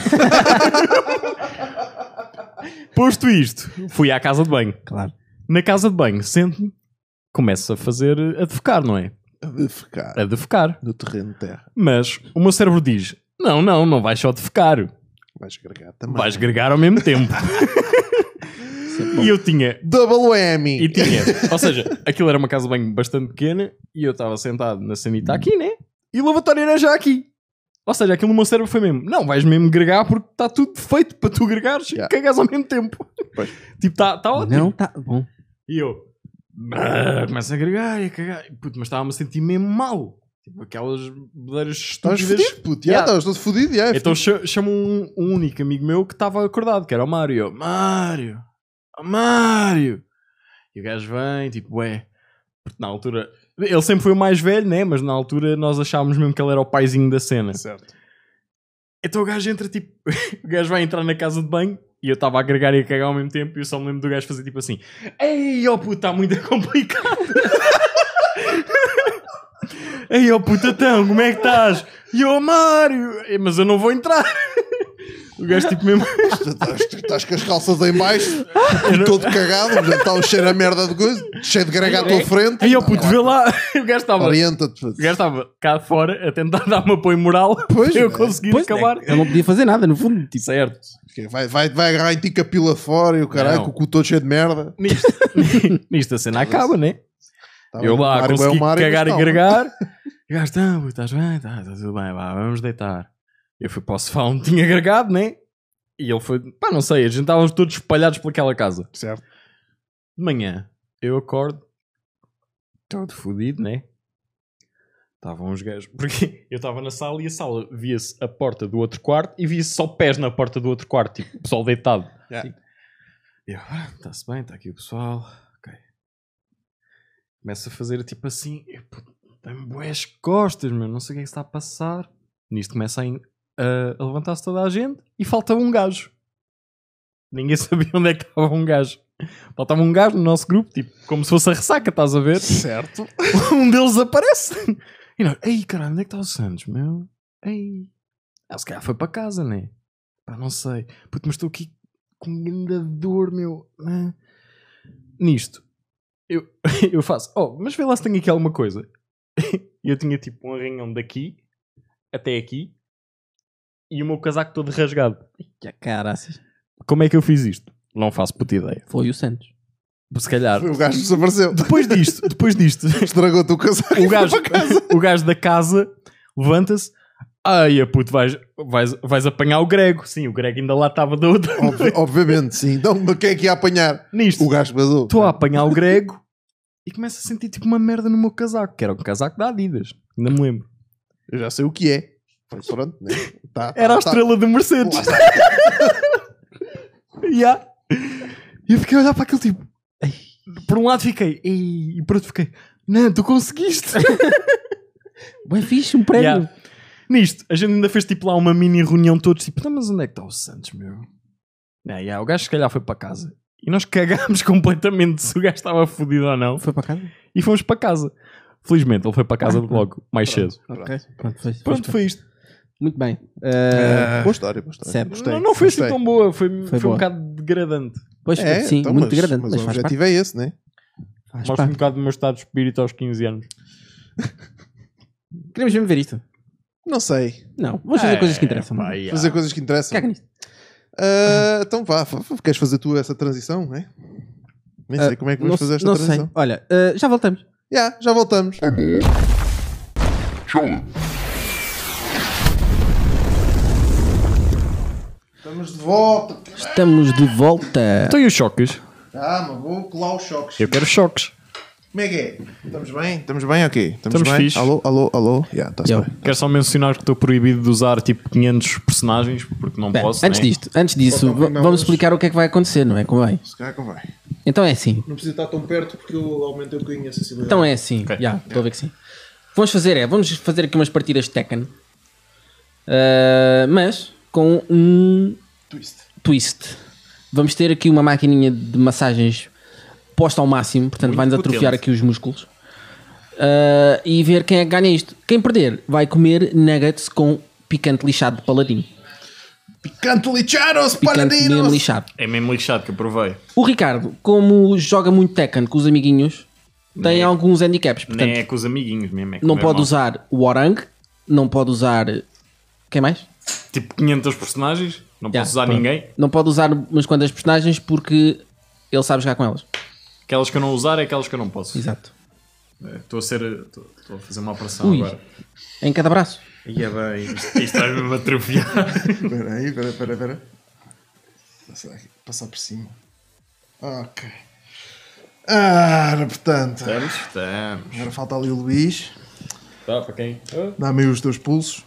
Posto isto, fui à casa de banho. Claro. Na casa de banho, sento-me, começo a defecar, não é? A defecar. A defecar. No terreno de terra. Mas o meu cérebro diz, não vais só defecar. Vais gregar também. Vais gregar ao mesmo tempo. E eu tinha... Double whammy! E tinha... Ou seja, aquilo era uma casa de banho bastante pequena e eu estava sentado na sanita aqui, né? E o lavatório era já aqui. Ou seja, aquilo no meu cérebro foi mesmo, não, vais mesmo gregar porque está tudo feito para tu gregares e cagares ao mesmo tempo. Pois. Tipo, está ótimo. Não, está bom. E eu começo a gregar e a cagar. Puto, mas estava-me a sentir mesmo mal. Tipo, aquelas bedeiras Estavas estúpidas. fodido, puto. Estavas todo fodido. Então chamo um único amigo meu que estava acordado, que era o Mário. E eu, Mário. E o gajo vem, tipo, porque na altura... Ele sempre foi o mais velho, né? Mas na altura nós achávamos mesmo que ele era o paizinho da cena. Certo. Então o gajo entra, tipo... o gajo vai entrar na casa de banho e eu estava a agregar e a cagar ao mesmo tempo e eu só me lembro do gajo fazer tipo assim: ei, ó puto, está muito complicado. Ei, ó puto, então, como é que estás? E eu, Mário, mas eu não vou entrar. O gajo tipo mesmo... Estás com as calças em baixo, todo cagado, já está um cheiro a merda de coisa, cheio de grega à tua frente. Aí, ó puto, vê lá. O gajo estava... Orienta-te. O gajo estava cá fora a tentar dar-me apoio moral para eu conseguir acabar. Eu não podia fazer nada, no fundo. Tipo, certo. Vai agarrar em ti com a pila fora e o caralho, com o cu todo cheio de merda. Nisto a cena acaba, né? Eu lá Mário, consegui Mário, cagar e calma. gregar. E o gajo, então, estás bem? Tá tudo bem, vá, vamos deitar. Eu fui para o sofá onde tinha agregado, né? E ele foi, não sei, a gente estávamos todos espalhados pelaquela casa. Certo. De manhã, eu acordo, todo fodido, né? Estavam uns gajos, porque eu estava na sala e a sala via-se a porta do outro quarto e via-se só pés na porta do outro quarto, tipo, o pessoal deitado. Yeah. Eu, está-se bem, está aqui o pessoal, ok. Começo a fazer tipo assim, tem-me bués costas, meu, não sei o que é que está a passar. Nisto começa a levantar-se toda a gente e faltava um gajo. Ninguém sabia onde é que estava um gajo. Faltava um gajo no nosso grupo, tipo, como se fosse a ressaca, estás a ver? Certo. Um deles aparece. E nós, ei, caralho, onde é que está o Santos, meu? Ei. Se calhar foi para casa, né? Não sei. Puto, mas estou aqui com grande dor, meu. Nisto, eu faço, mas vê lá se tenho aqui alguma coisa. E eu tinha tipo um arranhão daqui até aqui e o meu casaco todo rasgado. Caraças. Como é que eu fiz isto? Não faço puta ideia. Foi o Santos. Se calhar. Foi o gajo que desapareceu. Depois disto. Estragou-te o casaco. O gajo da casa levanta-se. Ai, puto, vais apanhar o Grego. Sim, o Grego ainda lá estava da outra. Obviamente, sim. Então, quem é que ia apanhar? Nisto. O gajo vazou. Estou a apanhar o Grego e começo a sentir tipo uma merda no meu casaco, que era um casaco da Adidas. Ainda me lembro. Eu já sei o que é. Mas pronto, né? Era a estrela de Mercedes. Yeah. E eu fiquei a olhar para aquilo tipo. Por um lado fiquei, e por outro fiquei, não, tu conseguiste. Bem fixe, um prémio. Yeah. Nisto, a gente ainda fez tipo lá uma mini reunião todos, tipo, mas onde é que está o Santos, meu? O gajo se calhar foi para casa. E nós cagámos completamente se o gajo estava fodido ou não. Foi para casa? E fomos para casa. Felizmente, ele foi para casa logo, mais cedo. Ok. Pronto, foi isto. Muito bem. Boa história. Certo. Não foi assim tão boa, foi um boa. bocado degradante. Pois sim, então, muito degradante. Mas Mas o faz objetivo parte. é esse, né? Mostra um bocado do meu estado de espírito aos 15 anos. Queremos mesmo ver isto? Não sei. Não, vamos fazer coisas que interessam. Fazer coisas que interessam. Caga nisto. Então vá, queres fazer tu essa transição, né? Nem sei como é que vamos fazer esta transição. Não sei. Olha, já voltamos. Já voltamos. Estamos de volta. Então e os choques? Mas vou colar os choques. Eu quero choques. Como é que é? Estamos bem? Estamos bem? Ok. Estamos bem? fixe. Alô? Está-se bem. Quero só mencionar que estou proibido de usar tipo 500 personagens porque não posso. Antes disso, vamos explicar o que é que vai acontecer, não é? Como vai? Se calhar convém. Então é assim. Não precisa estar tão perto porque eu aumentei um bocadinho a sensibilidade. Então é assim. Estou a ver que sim. Vamos fazer aqui umas partidas de Tekken. Mas com um twist. Vamos ter aqui uma maquininha de massagens posta ao máximo, portanto vai-nos atrofiar aqui os músculos. E ver quem é que ganha isto. Quem perder vai comer nuggets com picante lixado de paladino. Picante lixados, Picante mesmo lixado. É mesmo lixado que eu provei. O Ricardo, como joga muito Tekken com os amiguinhos, tem alguns handicaps. Portanto, Nem é com os amiguinhos mesmo. É com não o meu pode irmão. usar o Orang, não pode usar. Quem mais? Tipo 500 personagens, não posso usar pronto. ninguém. Não pode usar umas quantas personagens porque ele sabe jogar com elas. Aquelas que eu não usar é aquelas que eu não posso. Exato. Estou a fazer uma operação Ui, agora. em cada braço. Ia bem, isto vai mesmo atrofiar. Espera aí, espera. Passar por cima. Ok. Ora, portanto. Estamos. Agora falta ali o Luís. Tá, para quem? Dá-me aí os teus pulsos.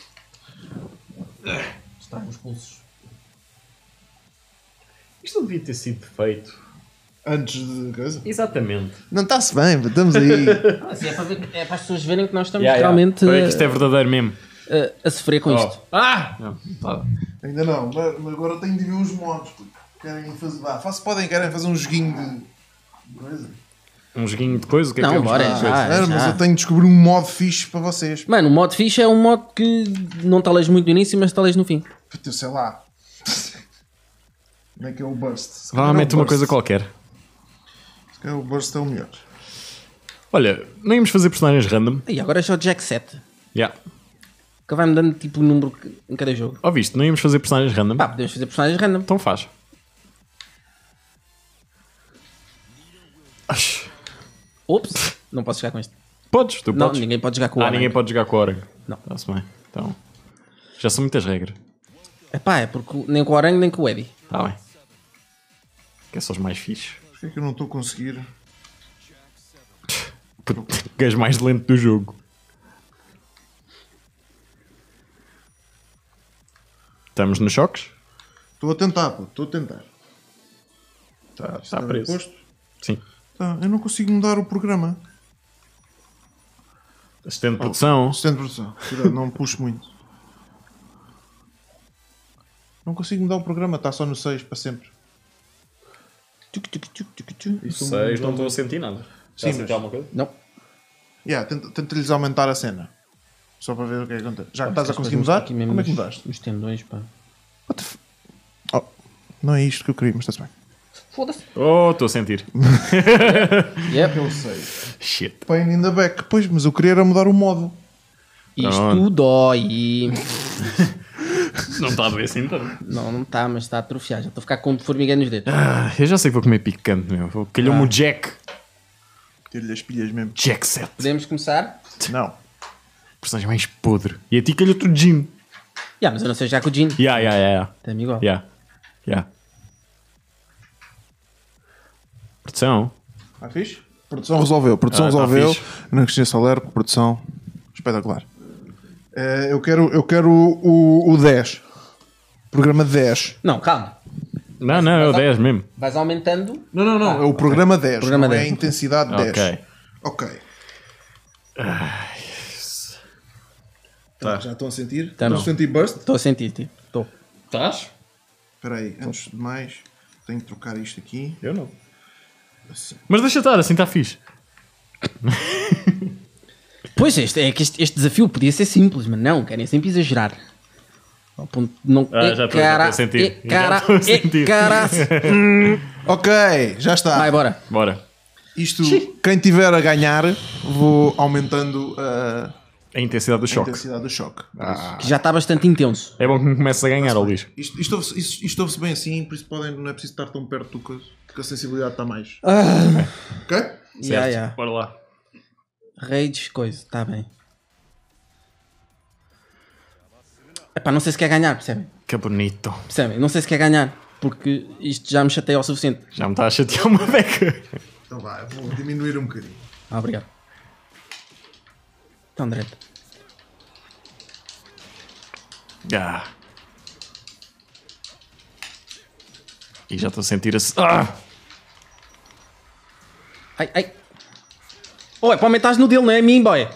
Está com os pulsos. Isto não devia ter sido feito antes de coisa? Exatamente. Não está-se bem, estamos aí. Assim, é para as pessoas verem que nós estamos Yeah, realmente yeah. Isto é verdadeiro mesmo. A sofrer com isto. Não, tá. Ainda não, mas agora tenho de ver os modos. Querem fazer. Querem fazer um joguinho de coisa? Um joguinho de coisa? O que Não, é que bora, vamos já. fazer? Mas eu tenho de descobrir um modo fixe para vocês. Mano, o modo fixe é um modo que não taleias muito no início, mas taleias no fim. Eu sei lá. Como é que é o Burst? Vá, mete uma coisa qualquer. Se calhar o Burst é o melhor. Olha, não íamos fazer personagens random. E agora é só Jack 7. Yeah. Que vai-me dando tipo um número em cada jogo. Ouviste, não íamos fazer personagens random? Pá, podemos fazer personagens random. Então faz. Ops, não posso jogar com isto. Podes, tu Não, podes. ninguém pode jogar com o Orang. ninguém pode jogar com o Orang. Não. Está-se bem. Então, já são muitas regras. Epá, é porque nem com o Orang nem com o Eddie. Está bem. Que é só os mais fixes. Por que é que eu não estou a conseguir? Que és mais lento do jogo. Estamos nos choques? Estou a tentar, pô. Estou a tentar. Está preso. Posto? Sim. Tá, eu não consigo mudar o programa. Assistente de produção. Assistente de produção. Cuidado, não puxo muito. Não consigo mudar o programa, está só no 6 para sempre. Sei, não estou a sentir nada. Sim, Já senti alguma coisa? Não. Tenta-lhes aumentar a cena. Só para ver o que é que acontece. Já que estás a conseguir mudar? Aqui mesmo Como é que mudaste? Os tendões, pá. Oh, não é isto que eu queria, mas está-se bem. Foda-se. Oh, estou a sentir. Yep. Eu sei. Shit. Pain in the back. Pois, mas eu queria era mudar o modo. Isto dói. Não está a doer assim tanto. Não está, mas está a atrofiar. Já estou a ficar com formigueiro nos dedos. Eu já sei que vou comer picante, meu. Calhou-me o Jack. Tiro-lhe as pilhas mesmo. Jack 7. Podemos começar? Não. Personagem mais podre. E a ti calhou-te o Jin. Mas eu não sei já com o Jin. Yeah. Tem-me igual. Yeah. Produção. Está fixe? Produção resolveu. Produção tá resolveu. fixe. Ana Cristina Soler, produção. Espetacular. Eu quero o 10. Programa 10. Não, calma. Não, é o 10 mesmo. Vais aumentando. Não. É o programa 10. Programa não 10. é a intensidade 10. Ok. Tá. Já estão a sentir? Tá, Estão não. a sentir burst? Estou a sentir, tipo. Estou. Estás? Espera aí, antes de mais, tenho que trocar isto aqui. Eu não. Assim. Mas deixa estar, assim está fixe. Pois, este desafio podia ser simples, mas não, querem sempre exagerar. Ao ponto de não. Já estou a sentir. Já estou a sentir. Ok, já está. Vai, bora. Bora. Isto, quem tiver a ganhar, vou aumentando A intensidade do a choque. intensidade do choque. Que já está bastante intenso. É bom que me comece a ganhar, ó Luís. Isto ouve-se bem assim, por isso não é preciso estar tão perto do coisa, porque a sensibilidade está mais. Ok? Yeah. Bora lá. Rage, coisa, está bem. Epá, não sei se quer ganhar, percebem? Que bonito. Percebem? Não sei se quer ganhar, porque isto já me chateia o suficiente. Já me está a chatear uma beca. Então vá, eu vou diminuir um bocadinho. Obrigado. Então, direto. E já estou a sentir assim. Ai. Oh, é para aumentares no dele, não é a mim, boy.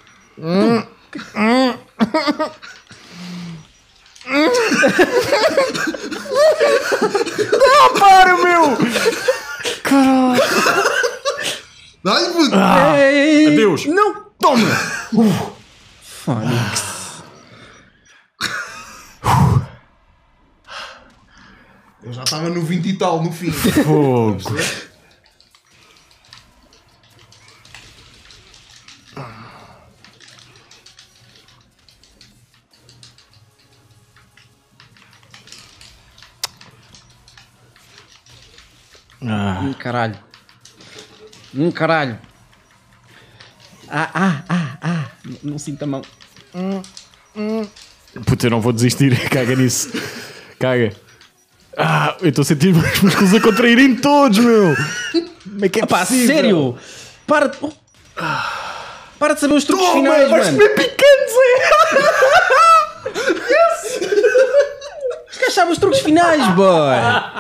Não, para, meu! Caralho! Dá-lhe, puto! Adeus! Não! Toma! Fónix. Eu já estava no 20 e tal, no fim. Fogo! Caralho. Caralho. Não sinto a mão. Puta, eu não vou desistir. Caga nisso. Caga. Eu estou a sentir os músculos a contraírem todos, meu. Como é que é possível? Sério? Para de saber os truques finais, vais mano. comer picantes, Yes! Os gajos sabem os truques finais, boy.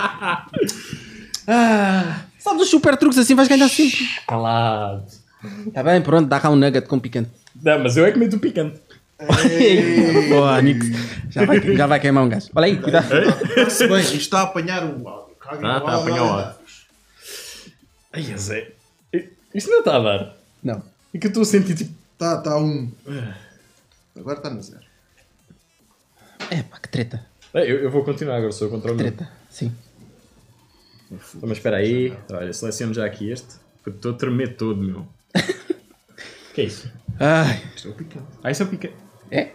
Sabes os super truques assim, vais ganhar sempre. Calado. Tá bem, pronto, dá cá um nugget com picante. Não, mas eu é que meto o picante. Boa, Nix. Já vai queimar um gajo. Olha aí, cuidado. Se bem, isto está a apanhar o áudio. Está a apanhar o áudio. Ai, Zé. Isto não está a dar. Não. É que eu estou a sentir tipo. Está 1. Agora está no 0. Pá, que treta. Eu vou continuar agora, sou contra o meu. Treta, sim. Mas espera aí. Olha, seleciono já aqui este. Porque estou a tremer todo, meu. Que é isso? Isto é o picante. Isso é o picante. É?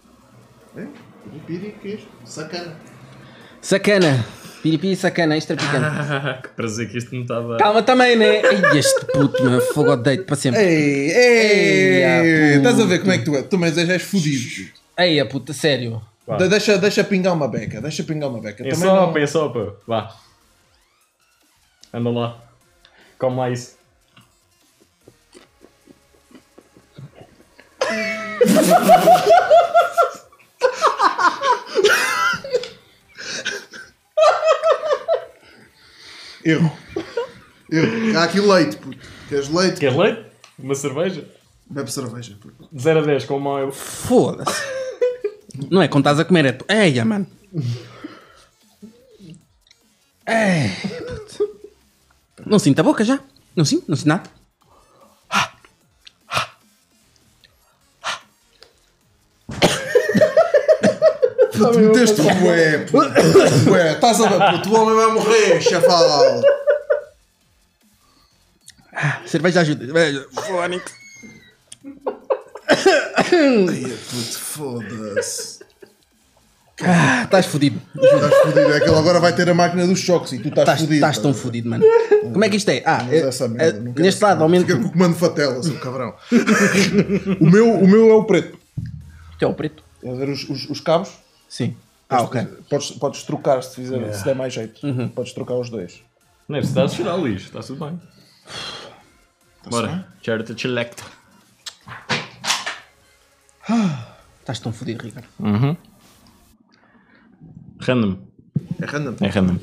O piri, que é isto? Sacana. Sacana. Piripi sacana, extra picante. Que prazer que isto não estava. Calma também, né? Ei, este puto, meu, fogo deito para sempre. Ei, estás a ver como é que tu é? Tu mas és fodido. Ei, a puta, sério. Deixa pingar uma beca. Pensopa. Vá. Anda lá. Come lá isso. Erro. Há aqui leite, puto. Queres leite? Queres leite? Uma cerveja? Bebe cerveja, puto. 0 a 10, como eu. Foda-se. Não é quando estás a comer, é tu. Eia, mano. Ei, puto. Não sinto a boca já. Não sinto nada. Puto, meteste bué, puto. Bué, estás a ver, puto. O homem vai morrer, chaval. Cerveja ajuda. Fónix. Ai, puto, foda-se. Estás fodido. Estás fodido. É que ele agora vai ter a máquina dos choques e tu estás fodido. Estás tão fodido, mano. Como é que isto é? Neste lado aumenta. Fica com o comando fatela, seu cabrão. o meu é o preto. Tu é o preto? Estás a ver os cabos? Sim. Ok. Podes trocar se der mais jeito. Podes trocar os dois. Não é preciso dar chorar, Luís. Está tudo bem. Bora. Charity Select. Estás tão fodido, Ricardo. Random. É random? É random.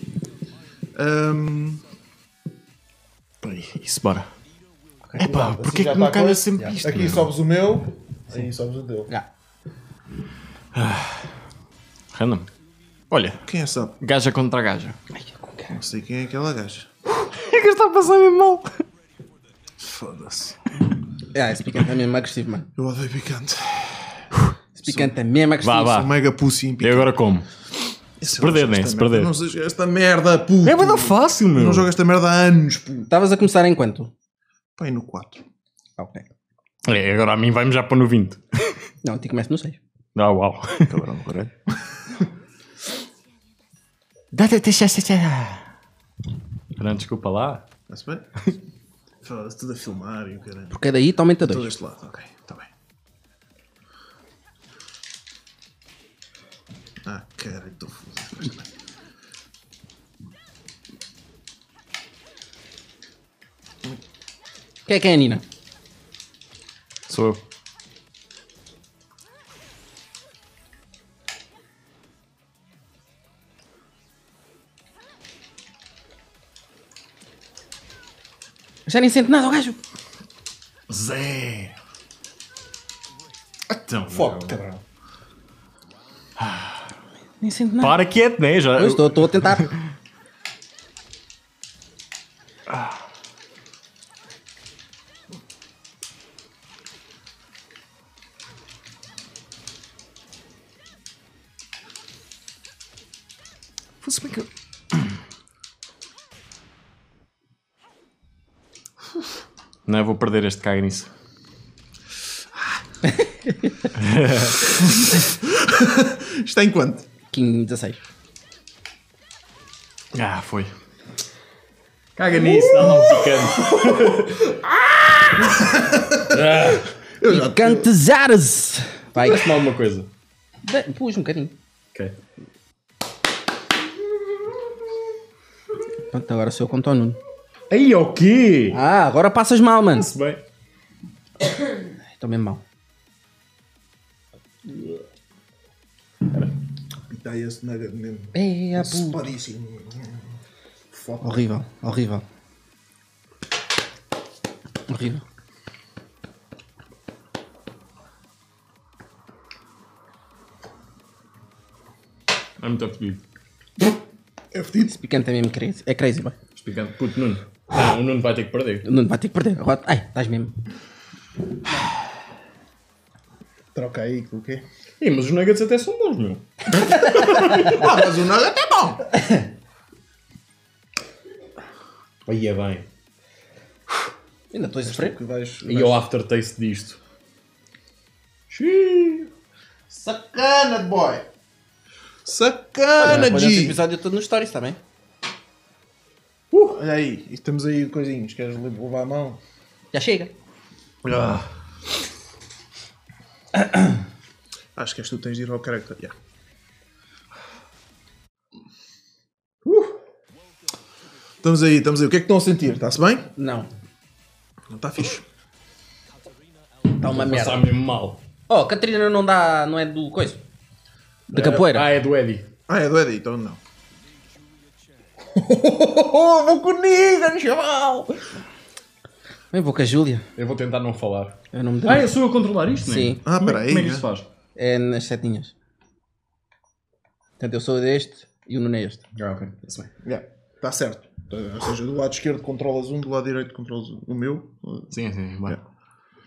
Isso, bora. Epá, porque é que me calha sempre isto? Aqui sobes o meu, aí sobes o teu. Random. Olha. Quem é sabe? Gaja contra gaja. Não sei quem é aquela gaja. É que está a passar mesmo mal. Foda-se. Esse picante é mesmo agressivo, mano. Eu odeio picante. Esse picante é mesmo agressivo. Vá. Sou mega pussy em picante. E agora como? Se perder, né? Se perder. Não sei esta merda, puto. É muito fácil, meu. Não jogo esta merda há anos, puto. Estavas a começar em quanto? Pai, no 4. Ok. Agora a mim vai-me já para no 20. Não, tu começa no 6. Uau. Cabrão, caralho. Não, desculpa lá. Está-se bem? Foda-se, tudo a filmar e o caralho. Porque daí te aumenta 2. Todo este lado, ok. Está bem. Caralho, estou fodido. Quem é a Nina? Sou eu. Já nem sente nada, o gajo. Zé. Então, foco, cabrão. Nem sente nada. Para quieto, né? Já... Eu estou a tentar. Fosse bem que eu... Não, eu vou perder este caga nisso. Está em quanto? 15, 16. Foi. Caga nisso, dá lá um picante. Picantezares! Vai. Parece-me alguma coisa. Pus um bocadinho. Ok. Pronto, agora sou eu conto ao Nuno. Aí, o quê? Ah, agora passas mal, mano. Se bem. Estou mesmo mal. Dá esse nugget mesmo. É, puto. Espadíssimo. Horrível, horrível. Horrível. É muito fedido. É fedido? Esse picante é mesmo crazy. É crazy, boy. Esse picante. Puto, Nuno. Não, o Nuno vai ter que perder. O Nuno vai ter que perder. Agora, ai, estás mesmo. Troca aí, o quê? Ih, mas os nuggets até são bons, meu. Mas o nugget é bom. Aí é bem. Ainda estou a sofrer. E o aftertaste disto. Sacana, boy. Olha, Sacana, põe esse G. episódio todo no stories, está bem? Olha aí, e temos aí coisinhos. Queres levar a mão? Já chega. Acho que és tu que tens de ir ao character. Yeah. Estamos aí, estamos aí. O que é que estão a sentir? Está-se bem? Não. Não está fixe. Está uma merda. Está mesmo mal. Oh, Catarina não dá. Não é do coisa? De capoeira? Ah, é do Eddie. Ah, é do Eddie, então não. Vou com o Negan, chaval! Eu vou com a Júlia. Eu vou tentar não falar. Eu não me eu sou eu a controlar isto, não é? Sim. Ah, Como peraí. como é que isso faz? É nas setinhas. Portanto, eu sou deste e o Nuno é este. Ah, ok. Está bem. Yeah, está certo. Ou seja, do lado esquerdo controlas um, do lado direito controlas o meu. Sim, sim. Vai. Yeah.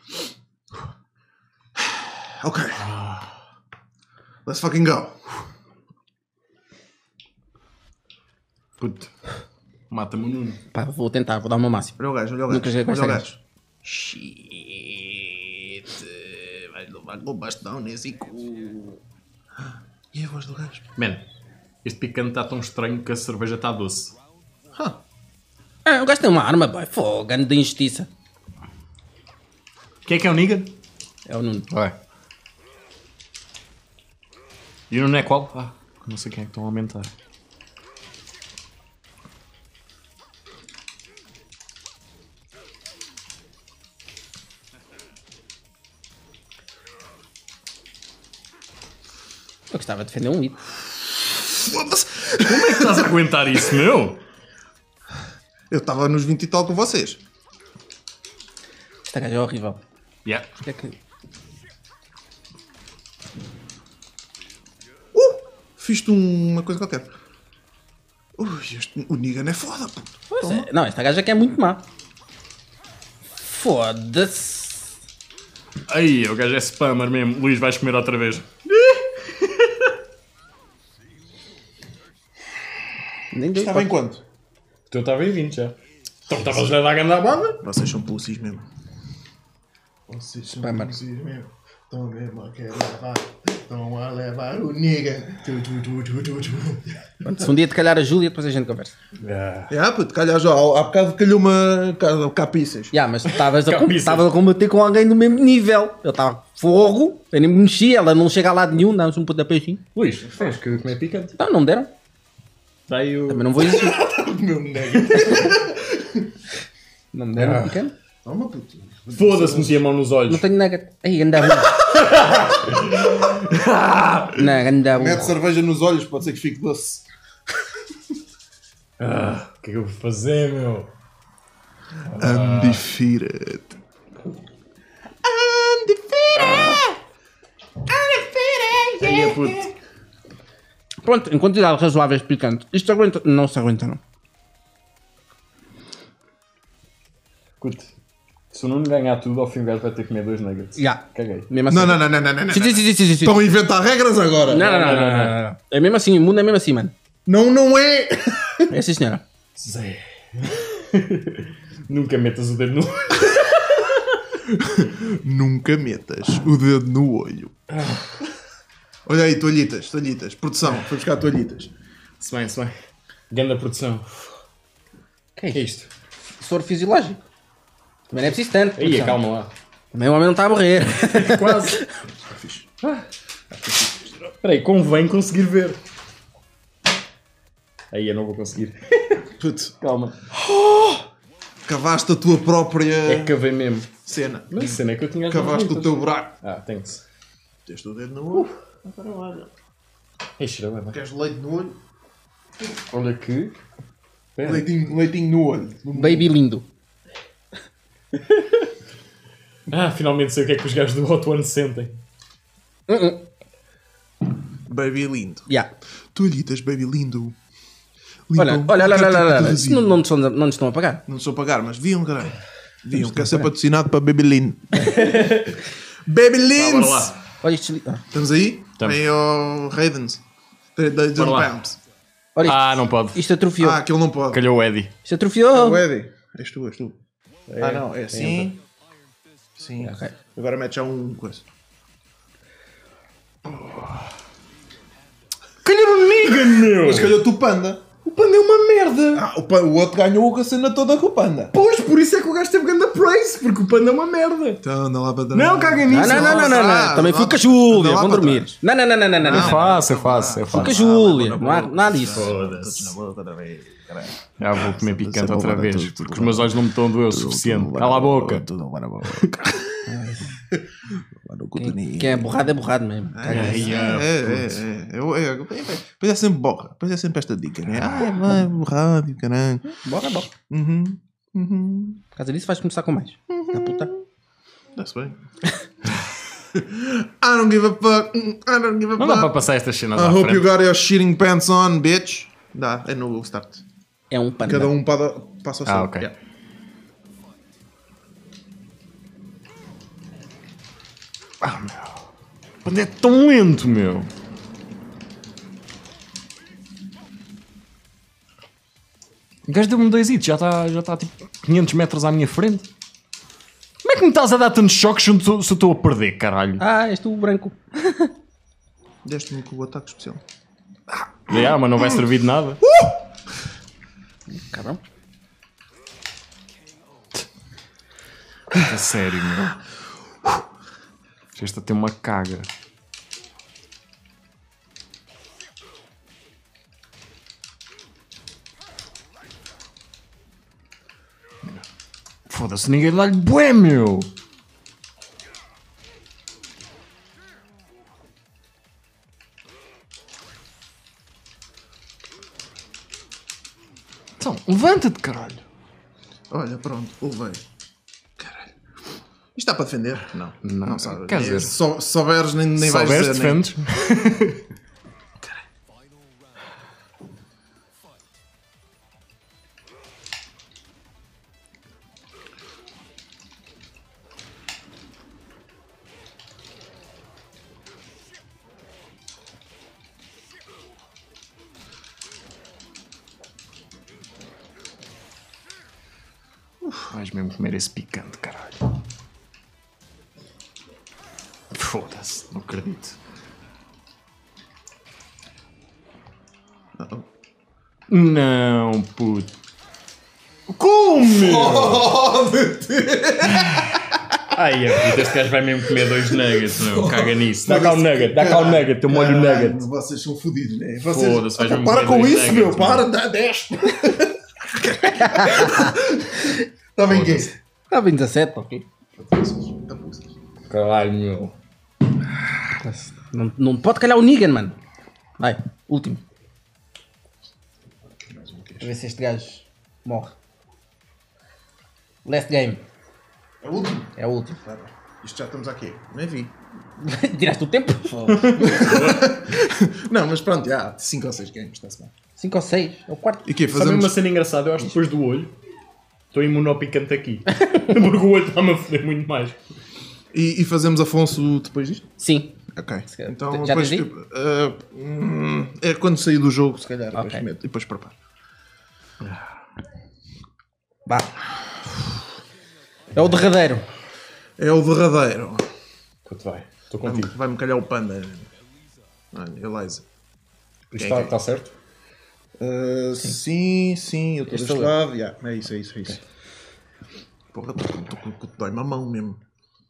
Ok. Let's fucking go. Puto. Mata-me o Nuno. Pá, vou tentar, vou dar uma máxima. Olha o gajo, olha o Nunca gajo. joguei com Olha o esta gajo. Shit. Vais levar com o bastão nesse cu. E a voz do gajo? Man, este picante está tão estranho que a cerveja está doce. Ah, o gajo tem uma arma, boy. Fogo, grande injustiça. Quem é o Negan? É o Nuno. Vai. E o Nuno é qual? Ah, não sei quem é que estão a aumentar. Eu gostava de defender um hit. Foda-se. Como é que estás a aguentar isso, meu? Eu estava nos 20 e tal com vocês. Esta gaja é horrível. Yeah. Porquê é que... Fiz-te uma coisa qualquer. O Negan é foda, puto. Pois é. Não, esta gaja que é muito má. Foda-se. Aí, o gajo é spammer mesmo. Luís, vais comer outra vez. Estava em quanto? O teu estava em 20 já. Então estavas a dar a ganda banda? Vocês são pussies mesmo. Vocês são Spammer. pussies mesmo. Estão mesmo a querer levar. Estão a levar o Negan. Pronto, se um dia te calhar a Júlia, depois a gente conversa. Puto, calhar já. Há bocado calhou uma capiças. Mas tu estavas a combater com alguém do mesmo nível. Eu estava fogo, eu nem me mexi, ela não chega a lado nenhum, dá-nos um pontapézinho. Luís, tens que comer picante. Não me deram. Daí o... Também não vou exigir. Meu Negan. Não me deram picante? Toma, puto. Foda-se, meti a mão nos olhos. Não tenho nugget. Aí, anda burro. Não, anda Mete burro. cerveja nos olhos, pode ser que fique doce. O que é que eu vou fazer, meu? Undefeated. Aí é puto. Pronto, em quantidade razoável de picante. Isto aguenta. Não se aguenta, não. Curte. Se o Nuno ganhar tudo, ao fim o gajo vai ter que comer 2 nuggets. Caguei. Mesmo assim. Não. Sim. Estão a inventar regras agora. Não. É mesmo assim, o mundo é mesmo assim, mano. Não é. É assim, senhora. Zé. Nunca metas o dedo no olho. Nunca metas o dedo no olho. Olha aí, toalhitas. Produção, foi buscar toalhitas. Se bem. Ganda produção. Que é isto? Soro fisiológico. Também não é preciso tanto. Aí, calma lá. Também o homem não está a morrer. Quase. Espera aí, convém conseguir ver. Aí eu não vou conseguir. Putz. Calma. Cavaste a tua própria... É que cavei mesmo. Cena. Mas a cena é que eu tinha... Cavaste o teu buraco. Ah, tem-se. Tens o dedo no olho. Agora olha. Queres leite no olho? Olha que... Leitinho no olho. Baby lindo. Finalmente sei o que é que os gajos do Hot One sentem. Baby lindo. Yeah. Toalhitas, baby lindo. Olha. Isso não nos estão a pagar. Não estou a pagar, mas viam, caralho. Viam, quer ser patrocinado para Baby Lindo. Baby Lindo! Olha isto. Estamos aí? Vem ao Raidens. Não pode. Isto atrofiou. Aquilo não pode. Calhou o Eddie. Isto atrofiou. O Eddie. És tu. Não, é assim. Sim. Okay. Agora mete já um coisa. Calhou o Negan, meu! Mas calhou-te o Panda. O Panda é uma merda! O outro ganhou a cena toda com o Panda. Pois, por isso é que o gajo teve grande praise, porque o Panda é uma merda. Então anda lá para trás. Não, caga nisso. Não. Também fui com a Júlia, vão dormir. Não. É fácil. Fui com a Júlia, não há nada disso. Foda-se. Já vou comer picante outra vez, porque os meus olhos não me estão a doer o suficiente. Cala a boca. Quem é borrado mesmo. Depois é sempre borra. Depois é sempre esta dica, né? Vai, borrado, caralho. Borra. Por causa disso vais começar com mais. Na puta. Dá-se bem. I don't give a fuck. Não dá para passar estas cenas à I hope frente. you got your shitting pants on, bitch. Dá, é no start. É um panda. Cada um passa o seu. Ok. Yeah. Meu. O Panda é tão lento, meu. O gajo deu-me 2 hits, já está tipo 500 metros à minha frente. Como é que me estás a dar tantos choques se eu estou a perder, caralho? És tu o branco. Deste-me com o ataque especial. Mas não vai servir de nada. Cabrão. A sério, meu. Esta tem uma caga. Foda-se, ninguém dá-lhe bué, meu. Então, levanta-te, caralho. Olha, pronto, levei. Caralho. Isto está para defender? Não sabe. Quer dizer, se souberes, nem vais dizer. Defendes. Vais mesmo comer esse picante, caralho. Foda-se, não acredito. Não, puto. Como? Ai, puta, este gajo vai mesmo comer 2 nuggets, meu. Caga nisso. Dá cá um nugget, eu molho o nugget. Vocês são fodidos, né? Foda-se, vais mesmo para comer com 2 isso, nuggets, meu. Para, dá 10. Está bem quê? Está bem 17, ok. Caralho, meu. Não pode calhar o Negan, mano. Vai, último. Para ver se este gajo morre. Last game. É o último? É o último. Isto já estamos aqui. Nem vi. Tiraste o tempo? Não, mas pronto, já. 5 ou 6 games, está-se bem. 5 ou 6? É o quarto. E que Sabe fazemos... uma cena engraçada? Eu acho que depois do olho estou imune ao picante aqui. Porque o olho está-me a foder muito mais. E fazemos Afonso depois disto? Sim. Ok. Então Já depois... tens é quando sair do jogo, se calhar. Ok. Depois meto, e depois preparo. Vá. É o derradeiro. É o derradeiro. Quanto vai? Estou contigo. Vai-me calhar o Panda. Olha, Eliza. Isto está certo? Sim, eu estou deste lado. É isso. Porra, dói-me a mão mesmo.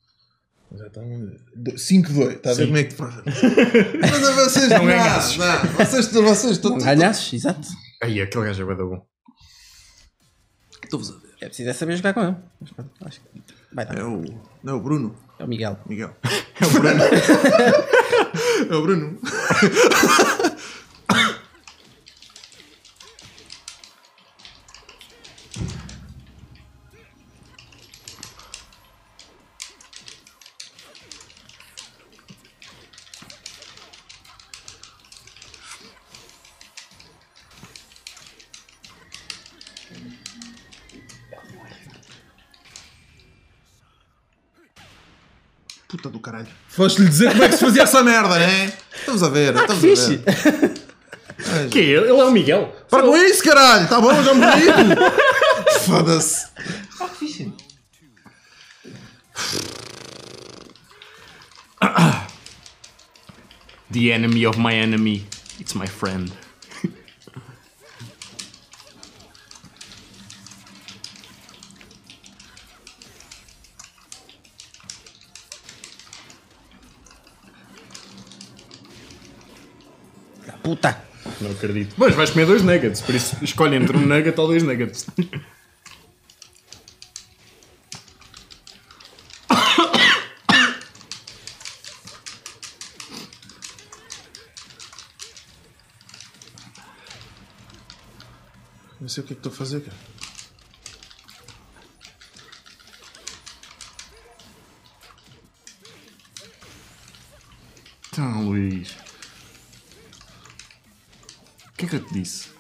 5-2, está a ver como é que faz? Mas vocês não ganhasses. Vocês estão. Não ganhasses, exato. Aí, aquele gajo é bué da bom. Estou-vos a ver. É preciso saber jogar com ele. Acho que vai dar. Não é o Bruno? É o Miguel. É o Bruno. É o Bruno. Puta do caralho. Foste-lhe dizer como é que se fazia essa merda, né? Estamos a ver. Estamos a ver. Que ele é o Miguel. Para com isso, caralho. Tá bom, já me digo. Foda-se. Que fixe. The enemy of my enemy. It's my friend. Puta. Não acredito. Mas vais comer 2 nuggets, por isso escolhe entre um nugget ou 2 nuggets. Não sei o que é que estou a fazer, cara. Então, Luís. O que é que eu te disse?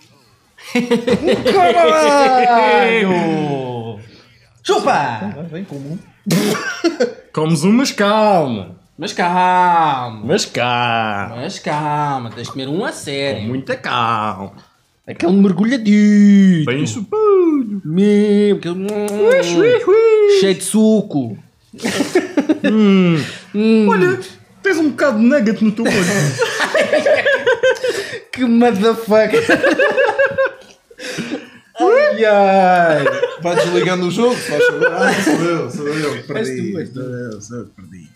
Caralho! Chupa! Vem comum. Comes um, mas calma. Mas calma. Mas calma. Mas calma. Tens de comer um a sério. Com muita calma. Aquele mergulhadinho. Bem chupado. Mesmo. Cheio de suco. Olha, tens um bocado de nugget no teu olho. Que motherfucker. Ai, ai. Vai desligando o jogo, faz favor. Sou eu que perdi. Sou eu que perdi.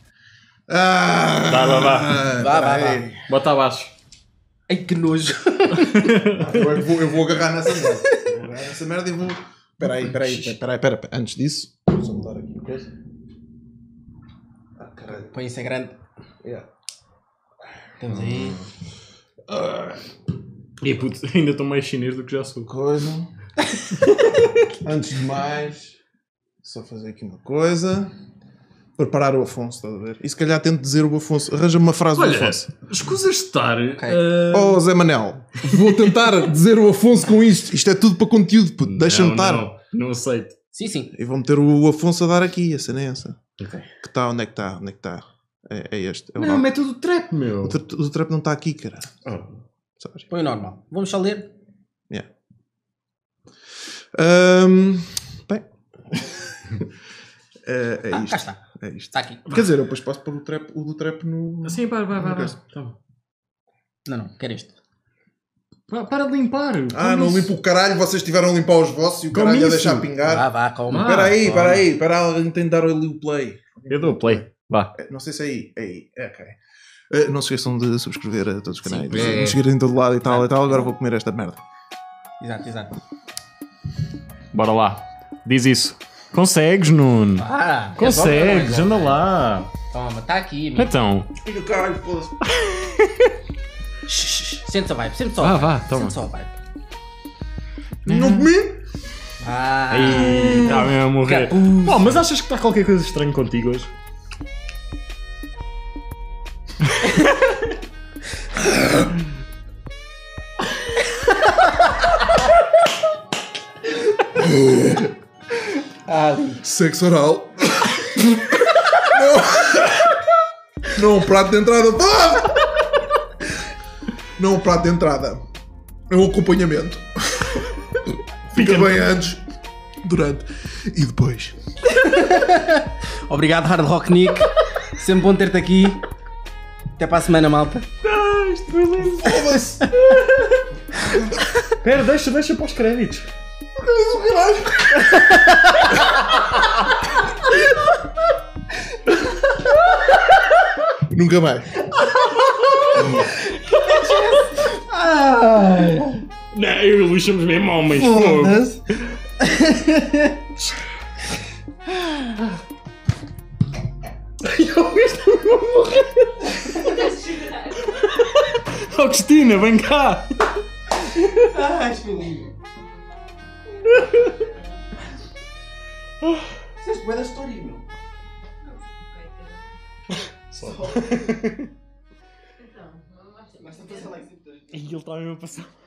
Vá. Bota abaixo. Ai, que nojo. Eu vou agarrar nessa merda. Vou agarrar nessa merda e vou... Espera aí. Antes disso, vou mudar aqui a coisa. Caralho. Põe isso é grande. Yeah. Estamos aí. E puto, ainda estou mais chinês do que já sou. Coisa. Antes de mais, só fazer aqui uma coisa. Preparar o Afonso, estás a ver? E se calhar tento dizer o Afonso. Arranja-me uma frase do Afonso. Escusas de estar. Oh, Zé Manel, vou tentar dizer o Afonso com isto. Isto é tudo para conteúdo, puto. Deixa-me estar. Não aceito. Sim. E vou meter o Afonso a dar aqui. A cena é essa. Ok. Que tá, onde é que está? É este. É o não, nome. mete o do trap, meu. O do trap não está aqui, cara. Oh. Põe o normal. Vamos só ler. Yeah. Bem. É isto. Cá está. É isto. Está aqui. Quer dizer, eu depois passo para o do trap no... Sim, vai. Tá. Não, quero este. Para de limpar. Não limpo o caralho, vocês tiveram a limpar os vossos e o caralho a deixar pingar. Vá, calma. Espera aí. Espera, alguém tem de dar ali o play. Eu dou o play. Vá. Não sei se é aí. Ok. Não se esqueçam de subscrever a todos os canais. Sim, de seguirem em todo lado e tal. Agora vou comer esta merda. Exato. Bora lá. Diz isso. Consegues, Nuno. Consegues, anda lá. Toma, está aqui, amigo. Então. Fica o caralho, foda-se. Sente só a vibe, Vá, toma. Sente só a vibe. Não comi? Aí, está mesmo a morrer. Oh, mas achas que está qualquer coisa estranha contigo hoje? Sexo oral. Não um prato de entrada. Não um prato de entrada. É um acompanhamento. Fica bem antes, durante e depois. Obrigado, Hard Rock Nick. Sempre bom ter-te aqui. Até para a semana, malta. Foda-se. Pera, deixa para os créditos. Nunca mais. Não, eu e o Luís somos mesmo homens. Foda-se. Oh, Cristina, vem cá. Ai, filhinho. Vocês bué da história, meu. Só. E ele está mesmo a passar.